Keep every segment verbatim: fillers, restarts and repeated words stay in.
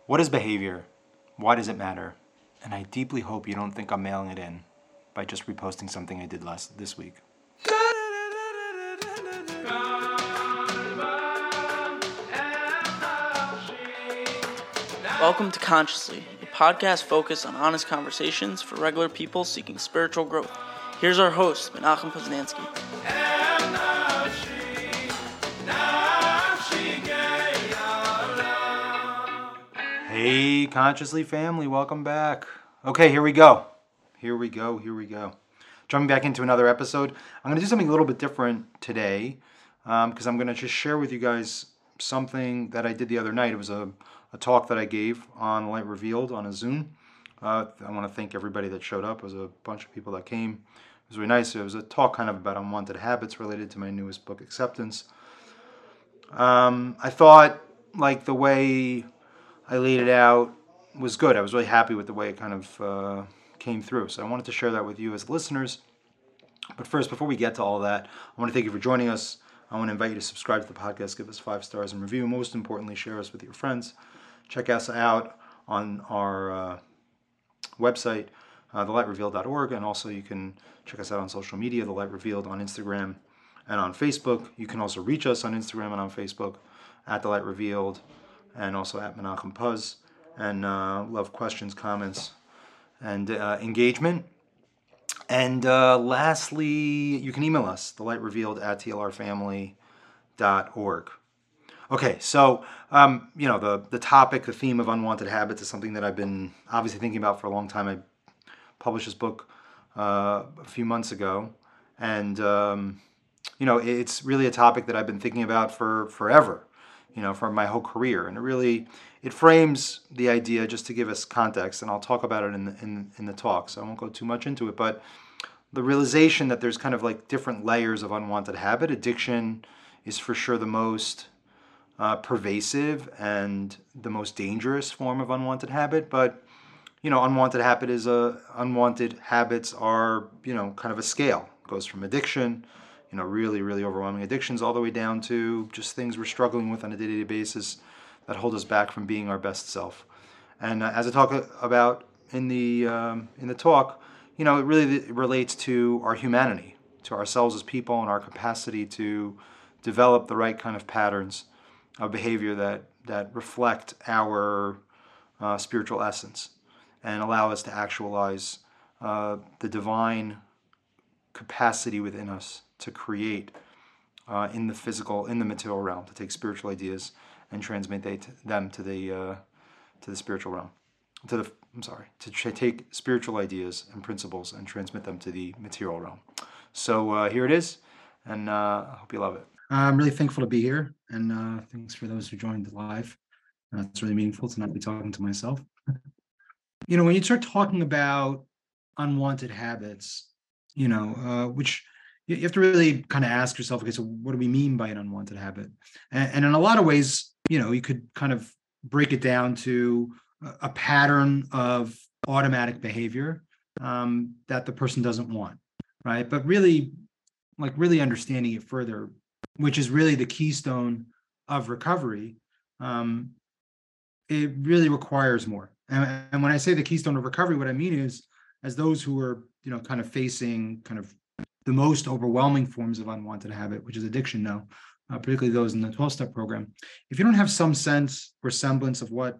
What is behavior? Why does it matter? And I deeply hope you don't think I'm mailing it in by just reposting something I did last this week. Welcome to Consciously, a podcast focused on honest conversations for regular people seeking spiritual growth. Here's our host, Menachem Poznansky. Hey, Consciously family, welcome back. Okay, here we go. Here we go, here we go. Jumping back into another episode. I'm going to do something a little bit different today because um, I'm going to just share with you guys something that I did the other night. It was a, a talk that I gave on Light Revealed on a Zoom. Uh, I want to thank everybody that showed up. It was a bunch of people that came. It was really nice. It was a talk kind of about unwanted habits related to my newest book, Acceptance. Um, I thought like the way I laid it out was good. I was really happy with the way it kind of uh, came through. So I wanted to share that with you as listeners. But first, before we get to all that, I want to thank you for joining us. I want to invite you to subscribe to the podcast, give us five stars and review. Most importantly, share us with your friends. Check us out on our uh, website, uh, the light revealed dot org, and also you can check us out on social media, The Light Revealed on Instagram and on Facebook. You can also reach us on Instagram and on Facebook at The Light Revealed and also at Menachem Puz. And uh, love questions, comments, and uh, engagement. And uh, lastly, you can email us, the light revealed at t l r family dot org. Okay, so, um, you know, the, the topic, the theme of unwanted habits is something that I've been obviously thinking about for a long time. I published this book uh, a few months ago, and, um, you know, it's really a topic that I've been thinking about for forever, you know, for my whole career. And it really, it frames the idea, just to give us context, and I'll talk about it in the, in, in the talk, so I won't go too much into it, but the realization that there's kind of like different layers of unwanted habit. Addiction is for sure the most uh, pervasive and the most dangerous form of unwanted habit, but you know, unwanted habit is a, unwanted habits are, you know, kind of a scale. It goes from addiction, you know, really, really overwhelming addictions, all the way down to just things we're struggling with on a day-to-day basis that hold us back from being our best self. And uh, as I talk about in the um, in the talk, you know, it really relates to our humanity, to ourselves as people, and our capacity to develop the right kind of patterns of behavior that that reflect our uh, spiritual essence and allow us to actualize uh, the divine capacity within us to create uh, in the physical, in the material realm, to take spiritual ideas and transmit they t- them to the uh, to the spiritual realm, to the I'm sorry, to tr- take spiritual ideas and principles and transmit them to the material realm. So uh, here it is, and uh, I hope you love it. I'm really thankful to be here, and uh, thanks for those who joined live. Uh, it's really meaningful to not be talking to myself. You know, when you start talking about unwanted habits, you know, uh, which you have to really kind of ask yourself, okay, so what do we mean by an unwanted habit? And, and in a lot of ways, you know, you could kind of break it down to a pattern of automatic behavior um, that the person doesn't want, right? But really, like really understanding it further, which is really the keystone of recovery, um, it really requires more. And, and when I say the keystone of recovery, what I mean is, as those who are, you know, kind of facing kind of the most overwhelming forms of unwanted habit, which is addiction now, uh, particularly those in the twelve-step program, if you don't have some sense or semblance of what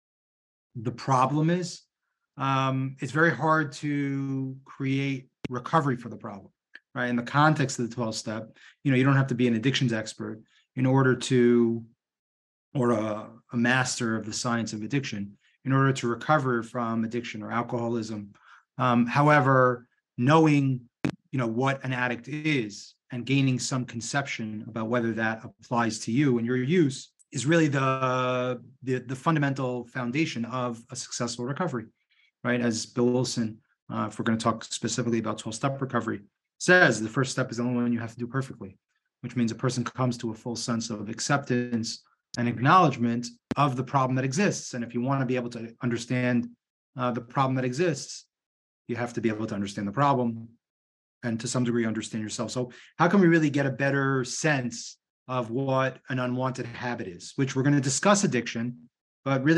the problem is, um, it's very hard to create recovery for the problem, right? In the context of the twelve-step, you know, you don't have to be an addictions expert in order to, or a, a master of the science of addiction, in order to recover from addiction or alcoholism. Um, however, knowing, you know, what an addict is and gaining some conception about whether that applies to you and your use is really the, the, the fundamental foundation of a successful recovery, right? As Bill Wilson, uh, if we're going to talk specifically about twelve-step recovery, says the first step is the only one you have to do perfectly, which means a person comes to a full sense of acceptance and acknowledgement of the problem that exists. And if you want to be able to understand uh, the problem that exists, you have to be able to understand the problem and to some degree understand yourself. So how can we really get a better sense of what an unwanted habit is, which we're going to discuss addiction, but really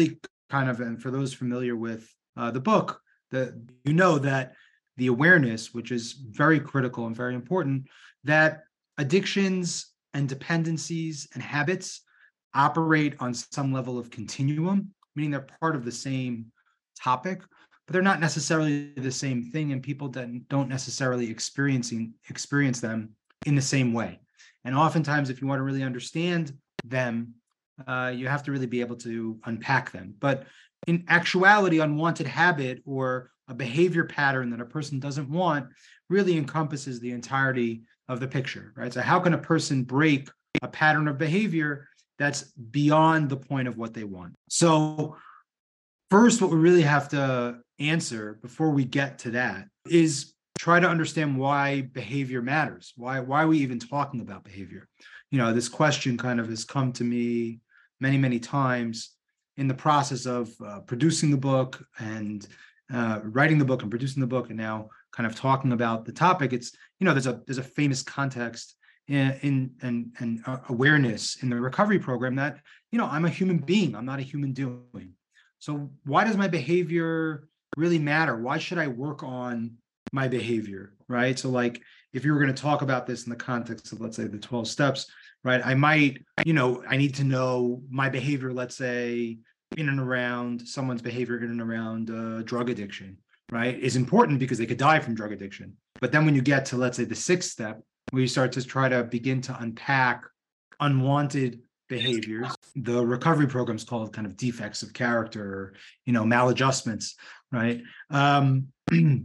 kind of, and for those familiar with uh, the book, the you know that the awareness, which is very critical and very important, that addictions and dependencies and habits operate on some level of continuum, meaning they're part of the same topic, but they're not necessarily the same thing, and people don't, don't necessarily experiencing experience them in the same way. And oftentimes, if you want to really understand them, uh, you have to really be able to unpack them. But in actuality, unwanted habit or a behavior pattern that a person doesn't want really encompasses the entirety of the picture, right? So how can a person break a pattern of behavior that's beyond the point of what they want? So first, what we really have to answer before we get to that is try to understand why behavior matters. Why, why are we even talking about behavior? You know, this question kind of has come to me many, many times in the process of uh, producing the book and uh, writing the book and producing the book, and now kind of talking about the topic. It's, you know, there's a there's a famous context in, in and and uh, awareness in the recovery program that, you know, I'm a human being. I'm not a human doing. So why does my behavior really matter? Why should I work on my behavior, right? So like, if you were going to talk about this in the context of, let's say, the twelve steps, right? I might, you know, I need to know my behavior, let's say, in and around someone's behavior in and around uh, drug addiction, right? Is important because they could die from drug addiction. But then when you get to, let's say, the sixth step, where you start to try to begin to unpack unwanted behaviors, the recovery program is called kind of defects of character, or, you know, maladjustments, right? Um, you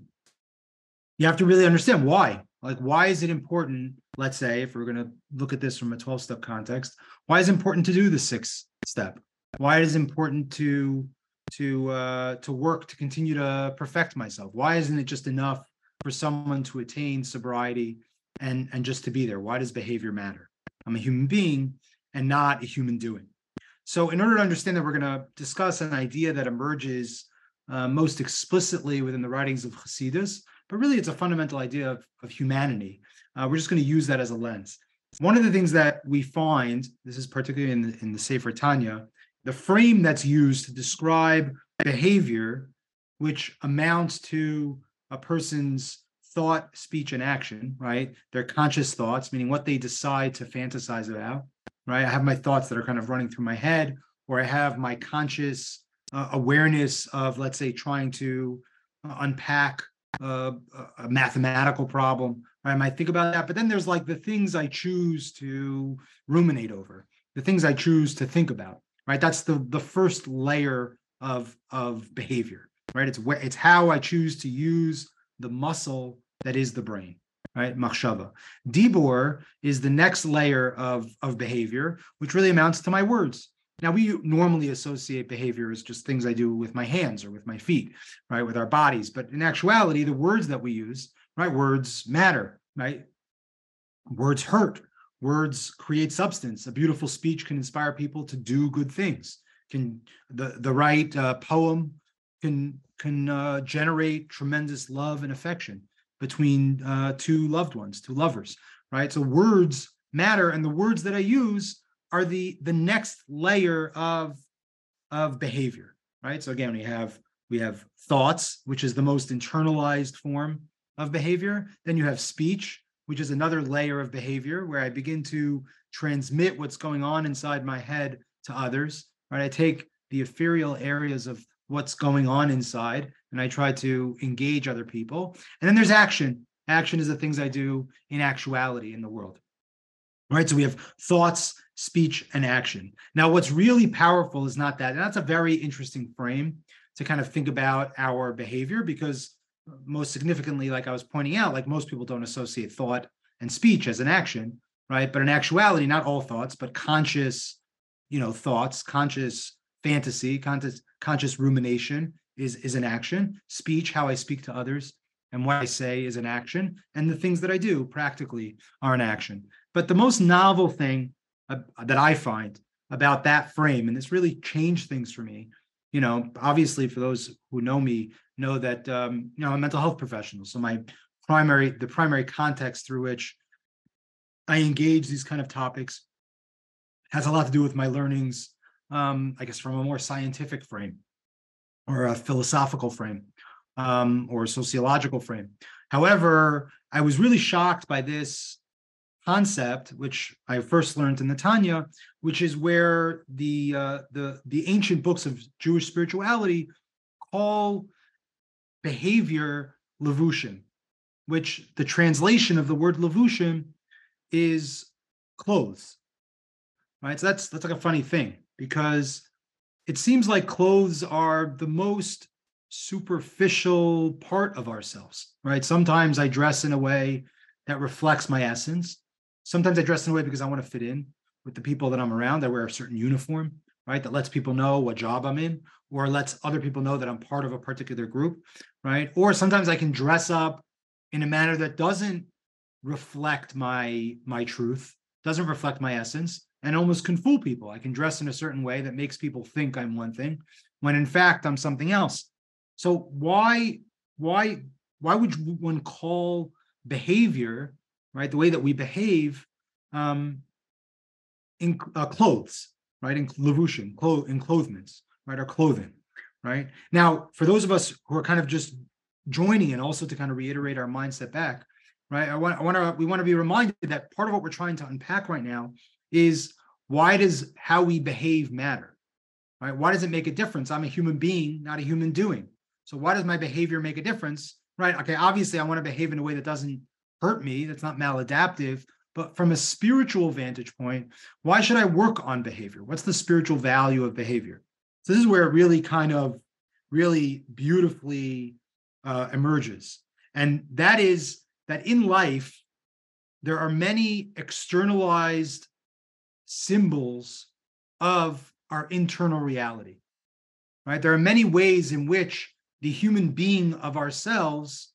have to really understand why. Like, why is it important? Let's say, if we're going to look at this from a twelve-step context, why is it important to do the sixth step? Why is it important to to uh, to work to continue to perfect myself? Why isn't it just enough for someone to attain sobriety and and just to be there? Why does behavior matter? I'm a human being and not a human doing. So, in order to understand that, we're going to discuss an idea that emerges uh, most explicitly within the writings of Hasidus, but really it's a fundamental idea of, of humanity. Uh, we're just going to use that as a lens. One of the things that we find, this is particularly in the, in the Sefer Tanya, the frame that's used to describe behavior, which amounts to a person's thought, speech, and action, right? Their conscious thoughts, meaning what they decide to fantasize about, right? I have my thoughts that are kind of running through my head, or I have my conscious uh, awareness of, let's say, trying to uh, unpack uh, a mathematical problem, right? I might think about that, but then there's like the things I choose to ruminate over, the things I choose to think about, right? That's the the first layer of of behavior, right? It's where it's how I choose to use the muscle that is the brain, right? Machshava. Dibur is the next layer of of behavior, which really amounts to my words. Now, we normally associate behavior as just things I do with my hands or with my feet, right? With our bodies. But in actuality, the words that we use, right? Words matter, right? Words hurt. Words create substance. A beautiful speech can inspire people to do good things. Can the the right uh, poem can can uh, generate tremendous love and affection between uh, two loved ones, two lovers, right? So words matter, and the words that I use are the the next layer of of behavior, right? So again, we have we have thoughts, which is the most internalized form of behavior. Then you have speech, which is another layer of behavior where I begin to transmit what's going on inside my head to others, right? I take the ethereal areas of what's going on inside and I try to engage other people. And then there's action. Action is the things I do in actuality in the world, right? So we have thoughts, speech, and action. Now, what's really powerful is not that. And that's a very interesting frame to kind of think about our behavior, because most significantly, like I was pointing out, like most people don't associate thought and speech as an action, right? But in actuality, not all thoughts, but conscious, you know, thoughts, conscious fantasy, conscious, conscious rumination is, is an action. Speech, how I speak to others and what I say, is an action. And the things that I do practically are an action. But the most novel thing uh, that I find about that frame, and this really changed things for me, you know, obviously for those who know me, know that, um, you know, I'm a mental health professional. So my primary, the primary context through which I engage these kind of topics has a lot to do with my learnings, um, I guess, from a more scientific frame. or a philosophical frame, um, or a sociological frame. However, I was really shocked by this concept, which I first learned in the Tanya, which is where the uh, the the ancient books of Jewish spirituality call behavior levushim, which the translation of the word levushim is clothes, right? So that's that's like a funny thing, because it seems like clothes are the most superficial part of ourselves, right? Sometimes I dress in a way that reflects my essence. Sometimes I dress in a way because I want to fit in with the people that I'm around. I wear a certain uniform, right, that lets people know what job I'm in, or lets other people know that I'm part of a particular group, right? Or sometimes I can dress up in a manner that doesn't reflect my my truth, doesn't reflect my essence, and almost can fool people. I can dress in a certain way that makes people think I'm one thing, when in fact I'm something else. So why why why would one call behavior, right, the way that we behave, um, in uh, clothes, right, in levushim, clo- in clothements, right, or clothing, right? Now, for those of us who are kind of just joining, and also to kind of reiterate our mindset back, right, I want, I want to, we want to be reminded that part of what we're trying to unpack right now is, why does how we behave matter, right? Why does it make a difference? I'm a human being, not a human doing. So why does my behavior make a difference, right? Okay, obviously I want to behave in a way that doesn't hurt me, that's not maladaptive, but from a spiritual vantage point, why should I work on behavior? What's the spiritual value of behavior? So this is where it really kind of really beautifully uh, emerges. And that is that in life, there are many externalized symbols of our internal reality, right? There are many ways in which the human being of ourselves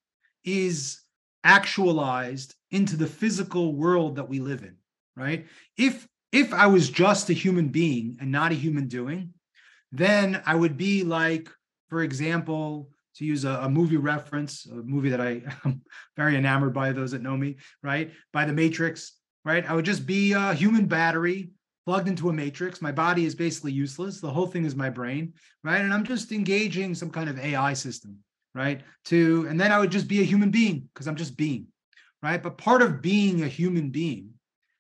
is actualized into the physical world that we live in, right? If if I was just a human being and not a human doing, then I would be like, for example, to use a, a movie reference, a movie that I am very enamored by, those that know me, right? By The Matrix, right? I would just be a human battery plugged into a matrix. My body is basically useless. The whole thing is my brain, right? And I'm just engaging some kind of A I system, right? To, and then I would just be a human being because I'm just being, right? But part of being a human being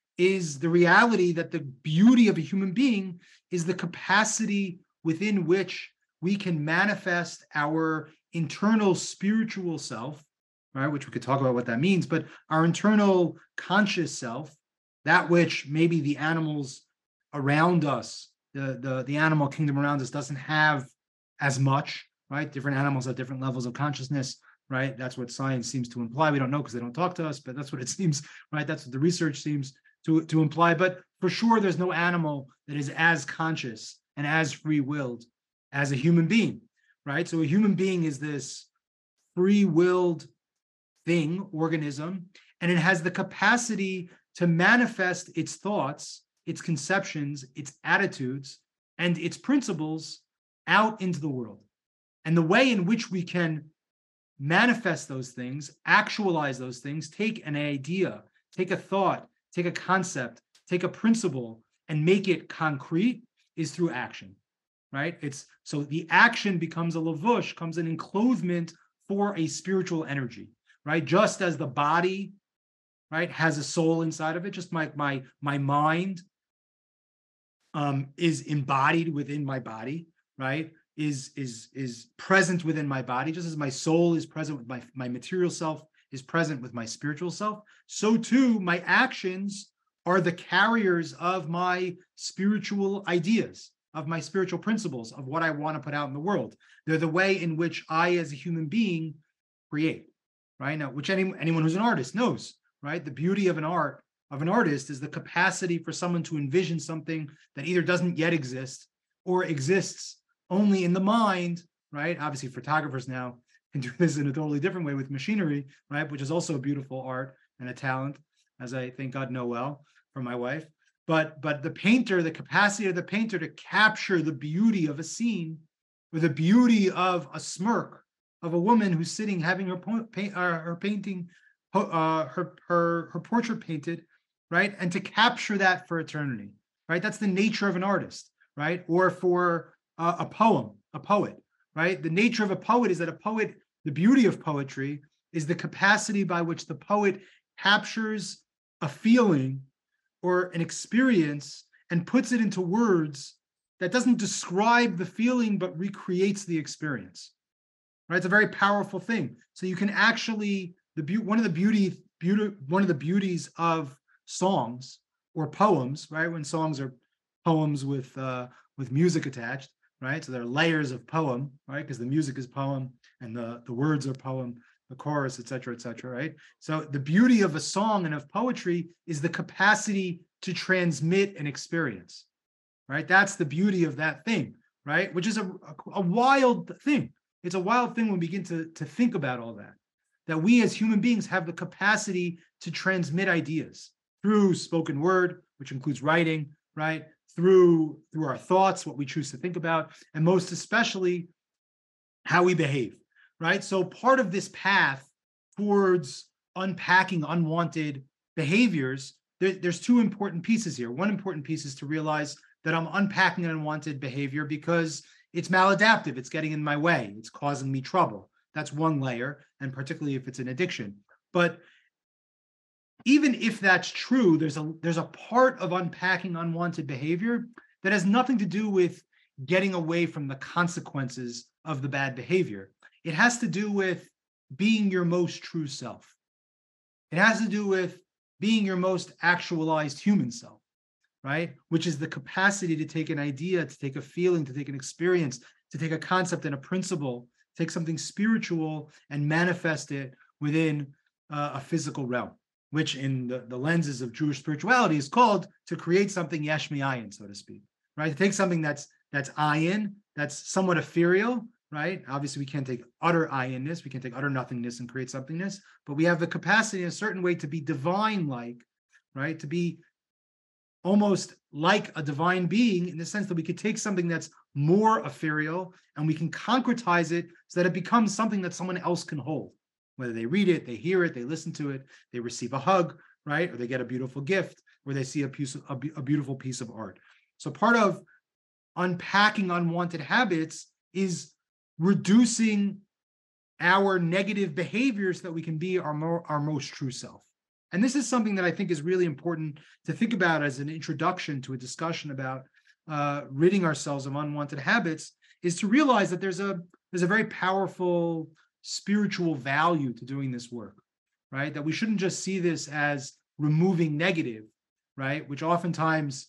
is the reality that the beauty of a human being is the capacity within which we can manifest our internal spiritual self, right? Which we could talk about what that means, but our internal conscious self, that which maybe the animals around us, the, the, the animal kingdom around us doesn't have as much, right? Different animals have different levels of consciousness, right? That's what science seems to imply. We don't know because they don't talk to us, but that's what it seems, right? That's what the research seems to, to imply. But for sure, there's no animal that is as conscious and as free-willed as a human being, right? So a human being is this free-willed thing, organism, and it has the capacity to manifest its thoughts, its conceptions, its attitudes, and its principles out into the world. And the way in which we can manifest those things, actualize those things, take an idea, take a thought, take a concept, take a principle, and make it concrete is through action, right? It's so the action becomes a lavush, comes an enclothement for a spiritual energy, right? Just as the body, right, has a soul inside of it, just my my my mind um, is embodied within my body, right? Is is is present within my body, just as my soul is present with my my material self, is present with my spiritual self. So too, my actions are the carriers of my spiritual ideas, of my spiritual principles, of what I want to put out in the world. They're the way in which I, as a human being, create, right? Now, which any, anyone who's an artist knows, right? The beauty of an art, of an artist is the capacity for someone to envision something that either doesn't yet exist or exists only in the mind, right? Obviously, photographers now can do this in a totally different way with machinery, right? Which is also a beautiful art and a talent, as I thank God know well from my wife. But but the painter, the capacity of the painter to capture the beauty of a scene, or the beauty of a smirk of a woman who's sitting having her paint, uh, her painting, uh, her her her portrait painted, right? And to capture that for eternity, right? That's the nature of an artist, right? Or for uh, a poem, a poet, right? The nature of a poet is that a poet, the beauty of poetry is the capacity by which the poet captures a feeling or an experience and puts it into words that doesn't describe the feeling, but recreates the experience, right? It's a very powerful thing. So you can actually, the be- one of the beauty, beauty, one of the beauties of songs or poems, right? When songs are poems with uh, with music attached, right? So there are layers of poem, right? Because the music is poem and the, the words are poem, the chorus, et cetera, et cetera, right? So the beauty of a song and of poetry is the capacity to transmit an experience, right? That's the beauty of that thing, right? Which is a, a, a wild thing. It's a wild thing when we begin to, to think about all that, that we as human beings have the capacity to transmit ideas through spoken word, which includes writing, right? Through, through our thoughts, what we choose to think about, and most especially how we behave, right? So part of this path towards unpacking unwanted behaviors, there, there's two important pieces here. One important piece is to realize that I'm unpacking an unwanted behavior because it's maladaptive, it's getting in my way, it's causing me trouble. That's one layer, and particularly if it's an addiction. But even if that's true, there's a there's a part of unpacking unwanted behavior that has nothing to do with getting away from the consequences of the bad behavior. It has to do with being your most true self. It has to do with being your most actualized human self, right? Which is the capacity to take an idea, to take a feeling, to take an experience, to take a concept and a principle, take something spiritual and manifest it within uh, a physical realm, which in the, the lenses of Jewish spirituality is called to create something yesh mi'ayin, so to speak, right? To take something that's that's ayin, that's somewhat ethereal, right? Obviously, we can't take utter ayinness, we can't take utter nothingness and create somethingness, but we have the capacity in a certain way to be divine-like, right? To be almost like a divine being in the sense that we could take something that's more ethereal and we can concretize it so that it becomes something that someone else can hold. Whether they read it, they hear it, they listen to it, they receive a hug, right? Or they get a beautiful gift, or they see a piece of, a, a beautiful piece of art. So part of unpacking unwanted habits is reducing our negative behaviors so that we can be our, more, our most true self. And this is something that I think is really important to think about as an introduction to a discussion about uh, ridding ourselves of unwanted habits, is to realize that there's a there's a very powerful spiritual value to doing this work, right? That we shouldn't just see this as removing negative, right? Which oftentimes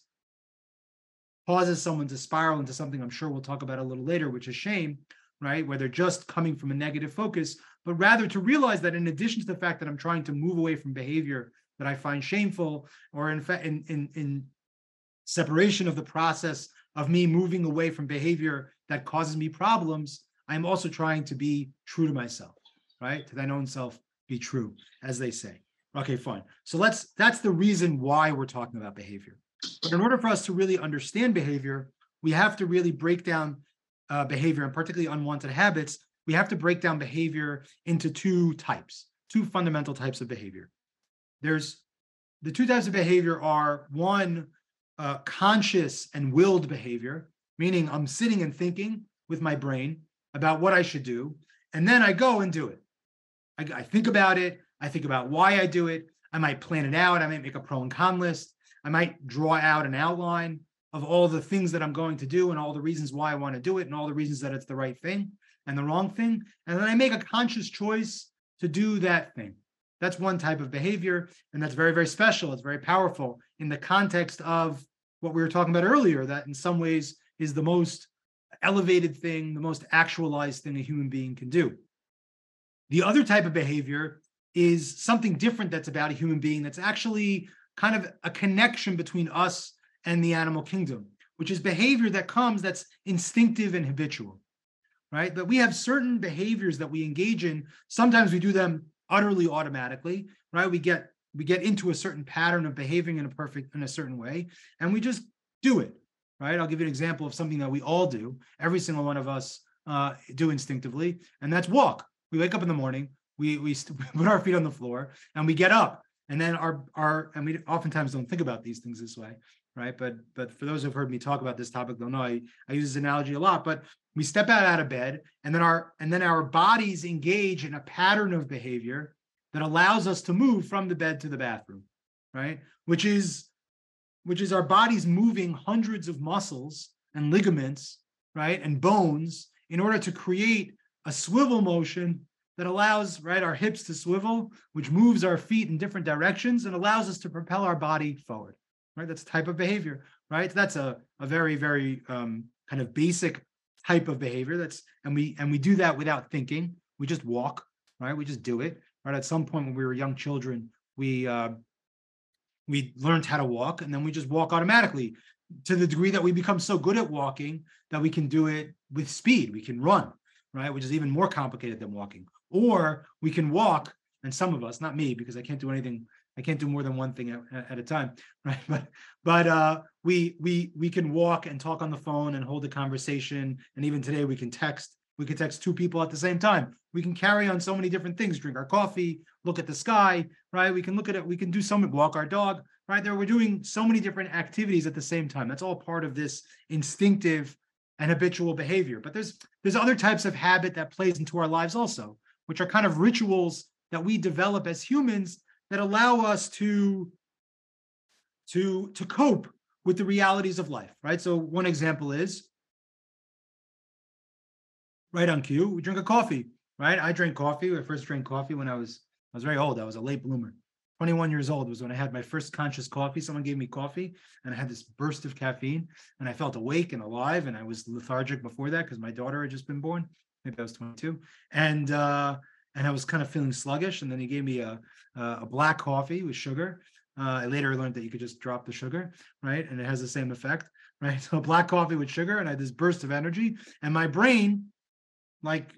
causes someone to spiral into something I'm sure we'll talk about a little later, which is shame, right? Where they're just coming from a negative focus, but rather to realize that in addition to the fact that I'm trying to move away from behavior that I find shameful, or in fact, in, in, in separation of the process of me moving away from behavior that causes me problems, I'm also trying to be true to myself, right? To thine own self, be true, as they say. Okay, fine. So let's, that's the reason why we're talking about behavior. But in order for us to really understand behavior, we have to really break down uh, behavior, and particularly unwanted habits. We have to break down behavior into two types, two fundamental types of behavior. There's the two types of behavior are one, uh, conscious and willed behavior, meaning I'm sitting and thinking with my brain about what I should do, and then I go and do it. I, I think about it. I think about why I do it. I might plan it out. I might make a pro and con list. I might draw out an outline of all the things that I'm going to do and all the reasons why I want to do it and all the reasons that it's the right thing and the wrong thing. And then I make a conscious choice to do that thing. That's one type of behavior, and that's very, very special. It's very powerful in the context of what we were talking about earlier, that in some ways is the most elevated thing, the most actualized thing a human being can do. The other type of behavior is something different that's about a human being, that's actually kind of a connection between us and the animal kingdom, which is behavior that comes that's instinctive and habitual, right? That we have certain behaviors that we engage in. Sometimes we do them utterly automatically, right? We get we get into a certain pattern of behaving in a perfect, in a certain way, and we just do it, right? I'll give you an example of something that we all do. Every single one of us uh, do instinctively, and that's walk. We wake up in the morning, we we put our feet on the floor, and we get up. And then our, our, and we oftentimes don't think about these things this way, right? But but for those who've heard me talk about this topic, they'll know I, I use this analogy a lot. But we step out, out of bed, and then our and then our bodies engage in a pattern of behavior that allows us to move from the bed to the bathroom, right? Which is which is our bodies moving hundreds of muscles and ligaments, right, and bones in order to create a swivel motion that allows, right, our hips to swivel, which moves our feet in different directions and allows us to propel our body forward, right? That's a type of behavior, right? That's a, a very, very um, kind of basic type of behavior. That's and we and we do that without thinking. We just walk, right? We just do it, right? At some point when we were young children, we uh, we learned how to walk, and then we just walk automatically to the degree that we become so good at walking that we can do it with speed. We can run, right? Which is even more complicated than walking. Or we can walk, and some of us, not me, because I can't do anything, I can't do more than one thing at, at a time, right? But but uh, we we we can walk and talk on the phone and hold a conversation, and even today we can text. We can text two people at the same time. We can carry on so many different things, drink our coffee, look at the sky, right? We can look at it, we can do some, walk our dog, right? There, we're doing so many different activities at the same time. That's all part of this instinctive and habitual behavior. But there's there's other types of habit that plays into our lives also, which are kind of rituals that we develop as humans that allow us to, to, to cope with the realities of life, right? So one example is, right on cue, we drink a coffee, right? I drank coffee. I first drank coffee when I was, I was very old. I was a late bloomer. twenty-one years old was when I had my first conscious coffee. Someone gave me coffee and I had this burst of caffeine and I felt awake and alive, and I was lethargic before that because my daughter had just been born. Maybe I was twenty-two. And uh, and I was kind of feeling sluggish. And then he gave me a, a black coffee with sugar. Uh, I later learned that you could just drop the sugar, right? And it has the same effect, right? So black coffee with sugar, and I had this burst of energy, and my brain like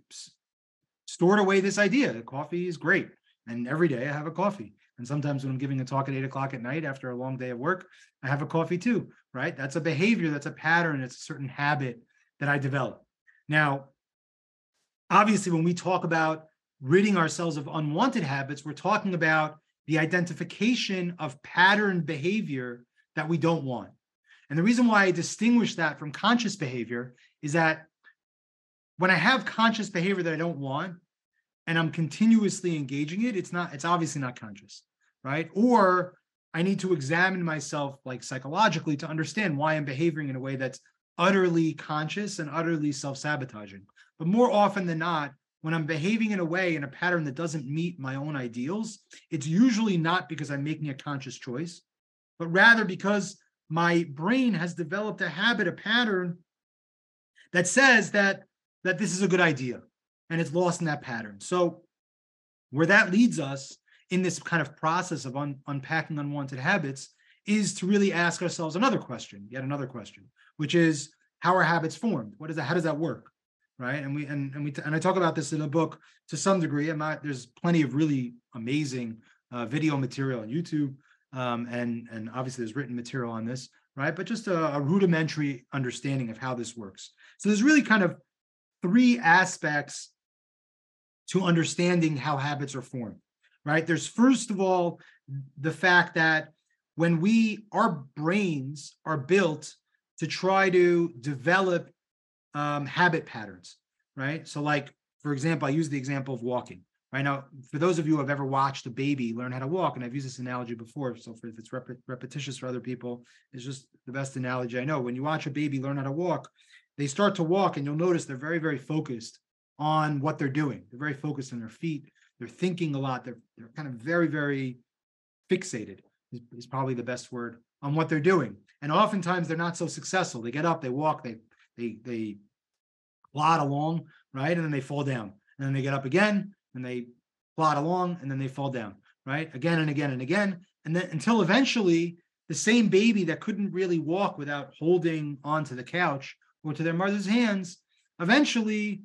stored away this idea that coffee is great. And every day I have a coffee. And sometimes when I'm giving a talk at eight o'clock at night after a long day of work, I have a coffee too, right? That's a behavior, that's a pattern, it's a certain habit that I develop. Now, obviously, when we talk about ridding ourselves of unwanted habits, we're talking about the identification of pattern behavior that we don't want. And the reason why I distinguish that from conscious behavior is that when I have conscious behavior that I don't want, and I'm continuously engaging it, it's not, it's obviously not conscious, right? Or I need to examine myself like psychologically to understand why I'm behaving in a way that's utterly conscious and utterly self-sabotaging. But more often than not, when I'm behaving in a way, in a pattern that doesn't meet my own ideals, it's usually not because I'm making a conscious choice, but rather because my brain has developed a habit, a pattern that says that, that this is a good idea. And it's lost in that pattern. So where that leads us in this kind of process of un- unpacking unwanted habits is to really ask ourselves another question, yet another question, which is, how are habits formed? What is that? How does that work? Right. And we and, and we t- and I talk about this in a book to some degree. I'm not, there's plenty of really amazing uh, video material on YouTube. Um, and, and obviously there's written material on this, right? But just a, a rudimentary understanding of how this works. So there's really kind of three aspects to understanding how habits are formed, right? There's first of all, the fact that when we, our brains are built to try to develop um, habit patterns, right? So like, for example, I use the example of walking, right? Now, for those of you who have ever watched a baby learn how to walk, and I've used this analogy before, so for, if it's rep- repetitious for other people, it's just the best analogy I know. When you watch a baby learn how to walk, they start to walk and you'll notice they're very, very focused on what they're doing. They're very focused on their feet. They're thinking a lot. They're, they're kind of very, very fixated is, is probably the best word on what they're doing. And oftentimes they're not so successful. They get up, they walk, they, they, they plod along, right? And then they fall down. And then they get up again and they plod along and then they fall down, right? Again and again and again. And then until eventually the same baby that couldn't really walk without holding onto the couch or to their mother's hands, eventually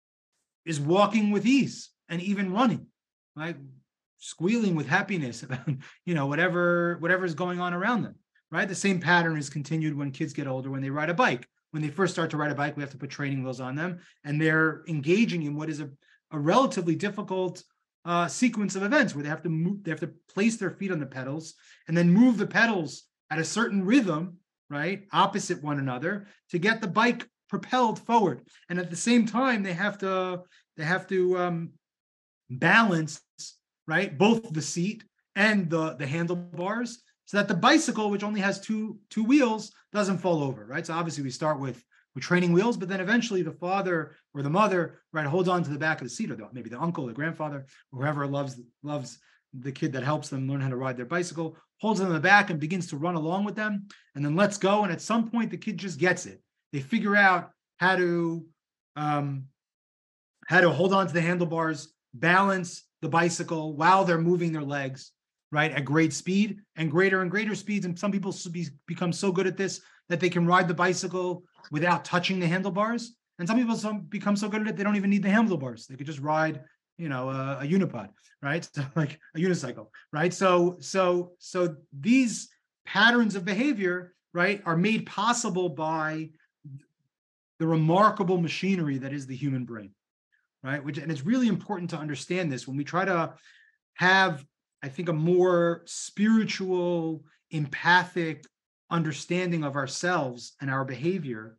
is walking with ease and even running, right? Squealing with happiness about, you know, whatever, whatever is going on around them, right? The same pattern is continued when kids get older, when they ride a bike. When they first start to ride a bike, we have to put training wheels on them, and they're engaging in what is a, a relatively difficult uh, sequence of events where they have to move, they have to place their feet on the pedals and then move the pedals at a certain rhythm right, opposite one another to get the bike propelled forward. And at the same time, they have to they have to um, balance, right, both the seat and the the handlebars, so that the bicycle, which only has two two wheels, doesn't fall over, right? So obviously we start with with training wheels, but then eventually the father or the mother, right, holds on to the back of the seat, or the, maybe the uncle, the grandfather, whoever loves loves the kid that helps them learn how to ride their bicycle, holds them in the back and begins to run along with them, and then lets go. And at some point, the kid just gets it. They figure out how to um, how to hold on to the handlebars, balance the bicycle while they're moving their legs, right, at great speed and greater and greater speeds. And some people be, become so good at this that they can ride the bicycle without touching the handlebars. And some people some become so good at it, they don't even need the handlebars. They could just ride, you know, a, a unipod, right? So like a unicycle, right? So, so, so these patterns of behavior, right, are made possible by the remarkable machinery that is the human brain, right? Which, and it's really important to understand this when we try to have, I think, a more spiritual, empathic understanding of ourselves and our behavior,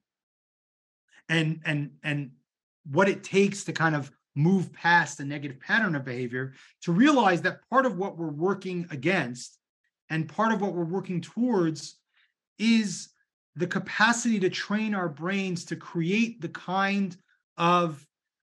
and and and what it takes to kind of move past the negative pattern of behavior, to realize that part of what we're working against and part of what we're working towards is the capacity to train our brains to create the kind of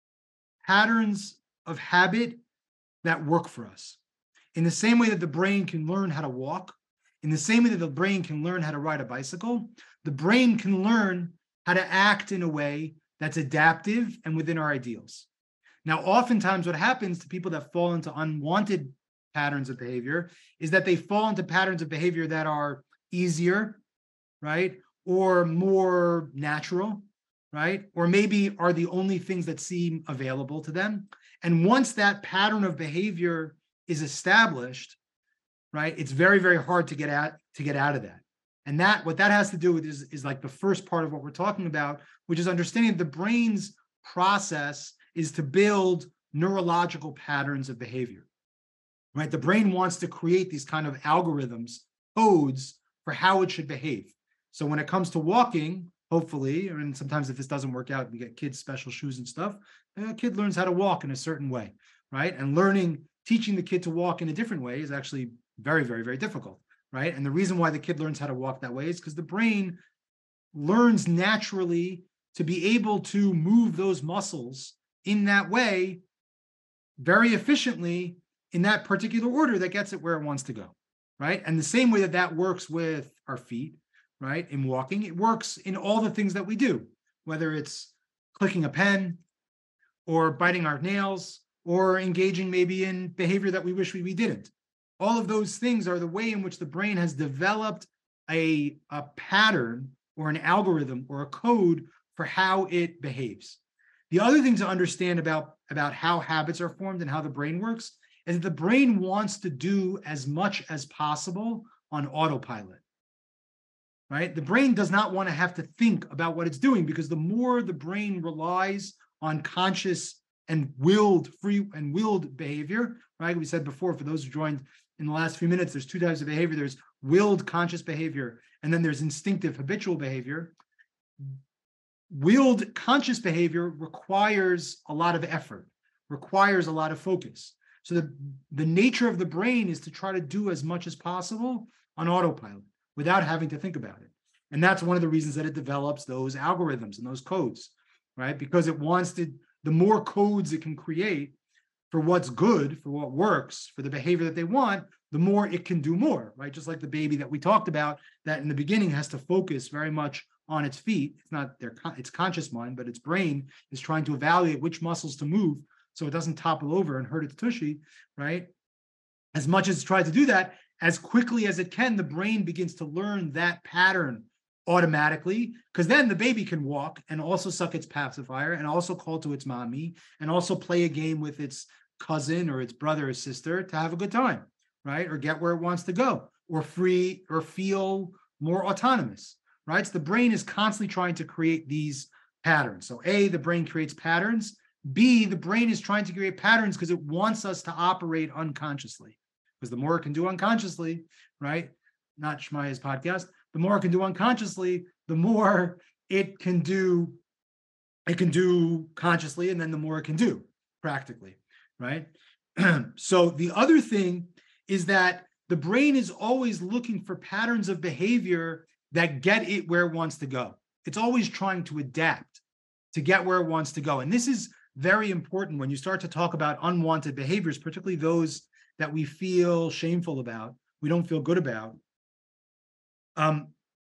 patterns of habit that work for us. In the same way that the brain can learn how to walk, in the same way that the brain can learn how to ride a bicycle, the brain can learn how to act in a way that's adaptive and within our ideals. Now, oftentimes what happens to people that fall into unwanted patterns of behavior is that they fall into patterns of behavior that are easier, right? Or more natural, right? Or maybe are the only things that seem available to them. And once that pattern of behavior is established, right, it's very, very hard to get out to get out of that. And that what that has to do with is, is like the first part of what we're talking about, which is understanding the brain's process is to build neurological patterns of behavior, right? The brain wants to create these kind of algorithms, codes for how it should behave. So when it comes to walking, hopefully, and sometimes if this doesn't work out, we get kids special shoes and stuff, a kid learns how to walk in a certain way, right? And learning, teaching the kid to walk in a different way is actually very, very, very difficult, right? And the reason why the kid learns how to walk that way is because the brain learns naturally to be able to move those muscles in that way very efficiently in that particular order that gets it where it wants to go, right? And the same way that that works with our feet, right, in walking, it works in all the things that we do, whether it's clicking a pen or biting our nails or engaging maybe in behavior that we wish we, we didn't. All of those things are the way in which the brain has developed a, a pattern or an algorithm or a code for how it behaves. The other thing to understand about, about how habits are formed and how the brain works is that the brain wants to do as much as possible on autopilot, right? The brain does not want to have to think about what it's doing, because the more the brain relies on conscious and willed, free and willed behavior, right? We said before, for those who joined in the last few minutes, there's two types of behavior. There's willed conscious behavior, and then there's instinctive habitual behavior. Willed conscious behavior requires a lot of effort, requires a lot of focus. So the, the nature of the brain is to try to do as much as possible on autopilot without having to think about it. And that's one of the reasons that it develops those algorithms and those codes, right? Because it wants to, the more codes it can create for what's good, for what works, for the behavior that they want, the more it can do more, right? Just like the baby that we talked about, that in the beginning has to focus very much on its feet. It's not their its conscious mind, but its brain is trying to evaluate which muscles to move so it doesn't topple over and hurt its tushy, right? As much as it tries to do that, as quickly as it can, the brain begins to learn that pattern automatically, because then the baby can walk and also suck its pacifier and also call to its mommy and also play a game with its cousin or its brother or sister to have a good time, right? Or get where it wants to go, or free, or feel more autonomous, right? So the brain is constantly trying to create these patterns. So A, the brain creates patterns. B, the brain is trying to create patterns because it wants us to operate unconsciously. Because the more it can do unconsciously, right? Not Shmaya's podcast, the more it can do unconsciously, the more it can do, it can do consciously, and then the more it can do practically, right? So the other thing is that the brain is always looking for patterns of behavior that get it where it wants to go. It's always trying to adapt to get where it wants to go. And this is very important when you start to talk about unwanted behaviors, particularly those that we feel shameful about, we don't feel good about. Um,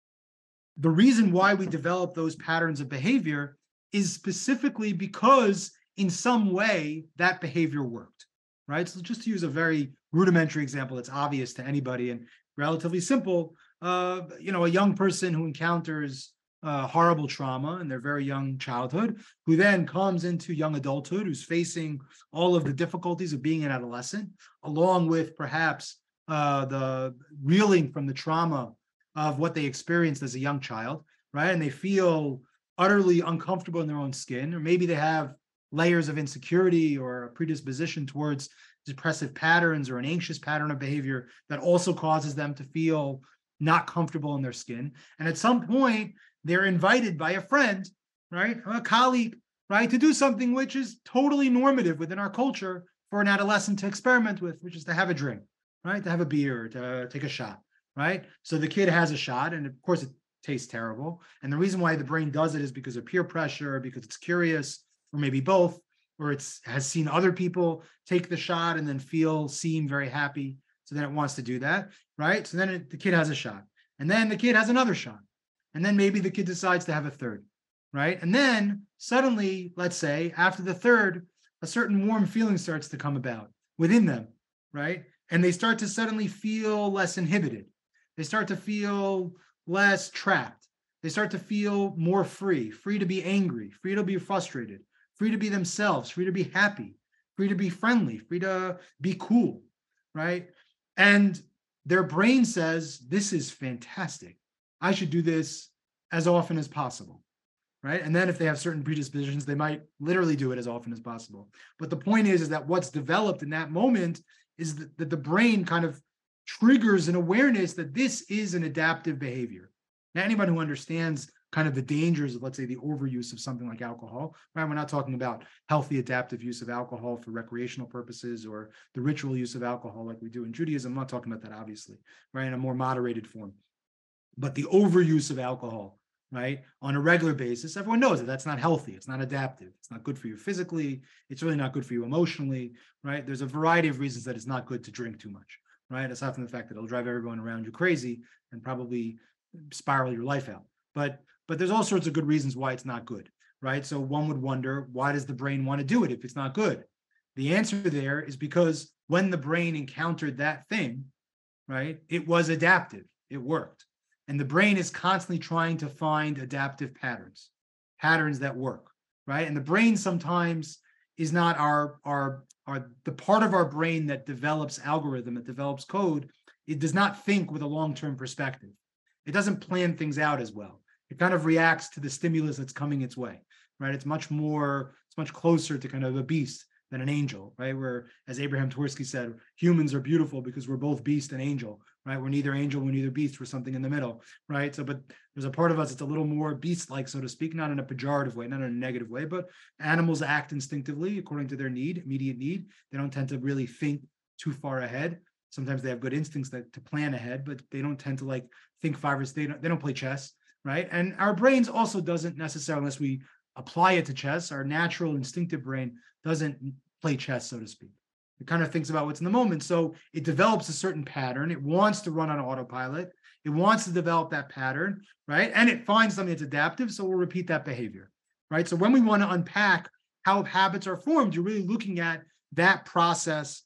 the reason why we develop those patterns of behavior is specifically because in some way that behavior worked, right? So just to use a very rudimentary example that's obvious to anybody and relatively simple, uh, you know, a young person who encounters uh, horrible trauma in their very young childhood, who then comes into young adulthood, who's facing all of the difficulties of being an adolescent, along with perhaps uh, the reeling from the trauma of what they experienced as a young child, right? And they feel utterly uncomfortable in their own skin, or maybe they have layers of insecurity or a predisposition towards depressive patterns or an anxious pattern of behavior that also causes them to feel not comfortable in their skin. And at some point, they're invited by a friend, right, a colleague, right, to do something which is totally normative within our culture for an adolescent to experiment with, which is to have a drink, right, to have a beer, to take a shot, right? So the kid has a shot, and of course it tastes terrible. And the reason why the brain does it is because of peer pressure, because it's curious, or maybe both, or it's has seen other people take the shot and then feel, seem very happy. So then it wants to do that, right? So then it, the kid has a shot, and then the kid has another shot. And then maybe the kid decides to have a third, right? And then suddenly, let's say, after the third, a certain warm feeling starts to come about within them, right? And they start to suddenly feel less inhibited. They start to feel less trapped. They start to feel more free, free to be angry, free to be frustrated, free to be themselves, free to be happy, free to be friendly, free to be cool, right? And their brain says, this is fantastic. I should do this as often as possible, right? And then if they have certain predispositions, they might literally do it as often as possible. But the point is, is that what's developed in that moment is that, that the brain kind of triggers an awareness that this is an adaptive behavior. Now, anyone who understands kind of the dangers of, let's say, the overuse of something like alcohol, right? We're not talking about healthy adaptive use of alcohol for recreational purposes or the ritual use of alcohol like we do in Judaism. I'm not talking about that, obviously, right? In a more moderated form. But the overuse of alcohol, right, on a regular basis, everyone knows that that's not healthy. It's not adaptive. It's not good for you physically. It's really not good for you emotionally, right? There's a variety of reasons that it's not good to drink too much, right? Aside from the fact that it'll drive everyone around you crazy and probably spiral your life out. But but there's all sorts of good reasons why it's not good, right? So one would wonder, why does the brain want to do it if it's not good? The answer there is because when the brain encountered that thing, right, it was adaptive. It worked. And the brain is constantly trying to find adaptive patterns, patterns that work, right? And the brain sometimes is not our, our, our, the part of our brain that develops algorithm, that develops code. It does not think with a long-term perspective. It doesn't plan things out as well. It kind of reacts to the stimulus that's coming its way, right? It's much more, it's much closer to kind of a beast than an angel, right? Where, as Abraham Tversky said, humans are beautiful because we're both beast and angel, right? We're neither angel, we're neither beast, we're something in the middle, right? So, but there's a part of us that's a little more beast-like, so to speak, not in a pejorative way, not in a negative way, but animals act instinctively according to their need, immediate need. They don't tend to really think too far ahead. Sometimes they have good instincts that to plan ahead, but they don't tend to like think five or they don't, they don't play chess, right? And our brains also doesn't necessarily, unless we apply it to chess, our natural instinctive brain doesn't play chess, so to speak. It kind of thinks about what's in the moment. So it develops a certain pattern. It wants to run on autopilot. It wants to develop that pattern, right? And it finds something that's adaptive, so we'll repeat that behavior, right? So when we want to unpack how habits are formed, you're really looking at that process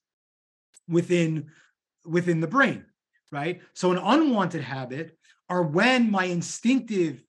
within, within the brain, right? So an unwanted habit are when my instinctive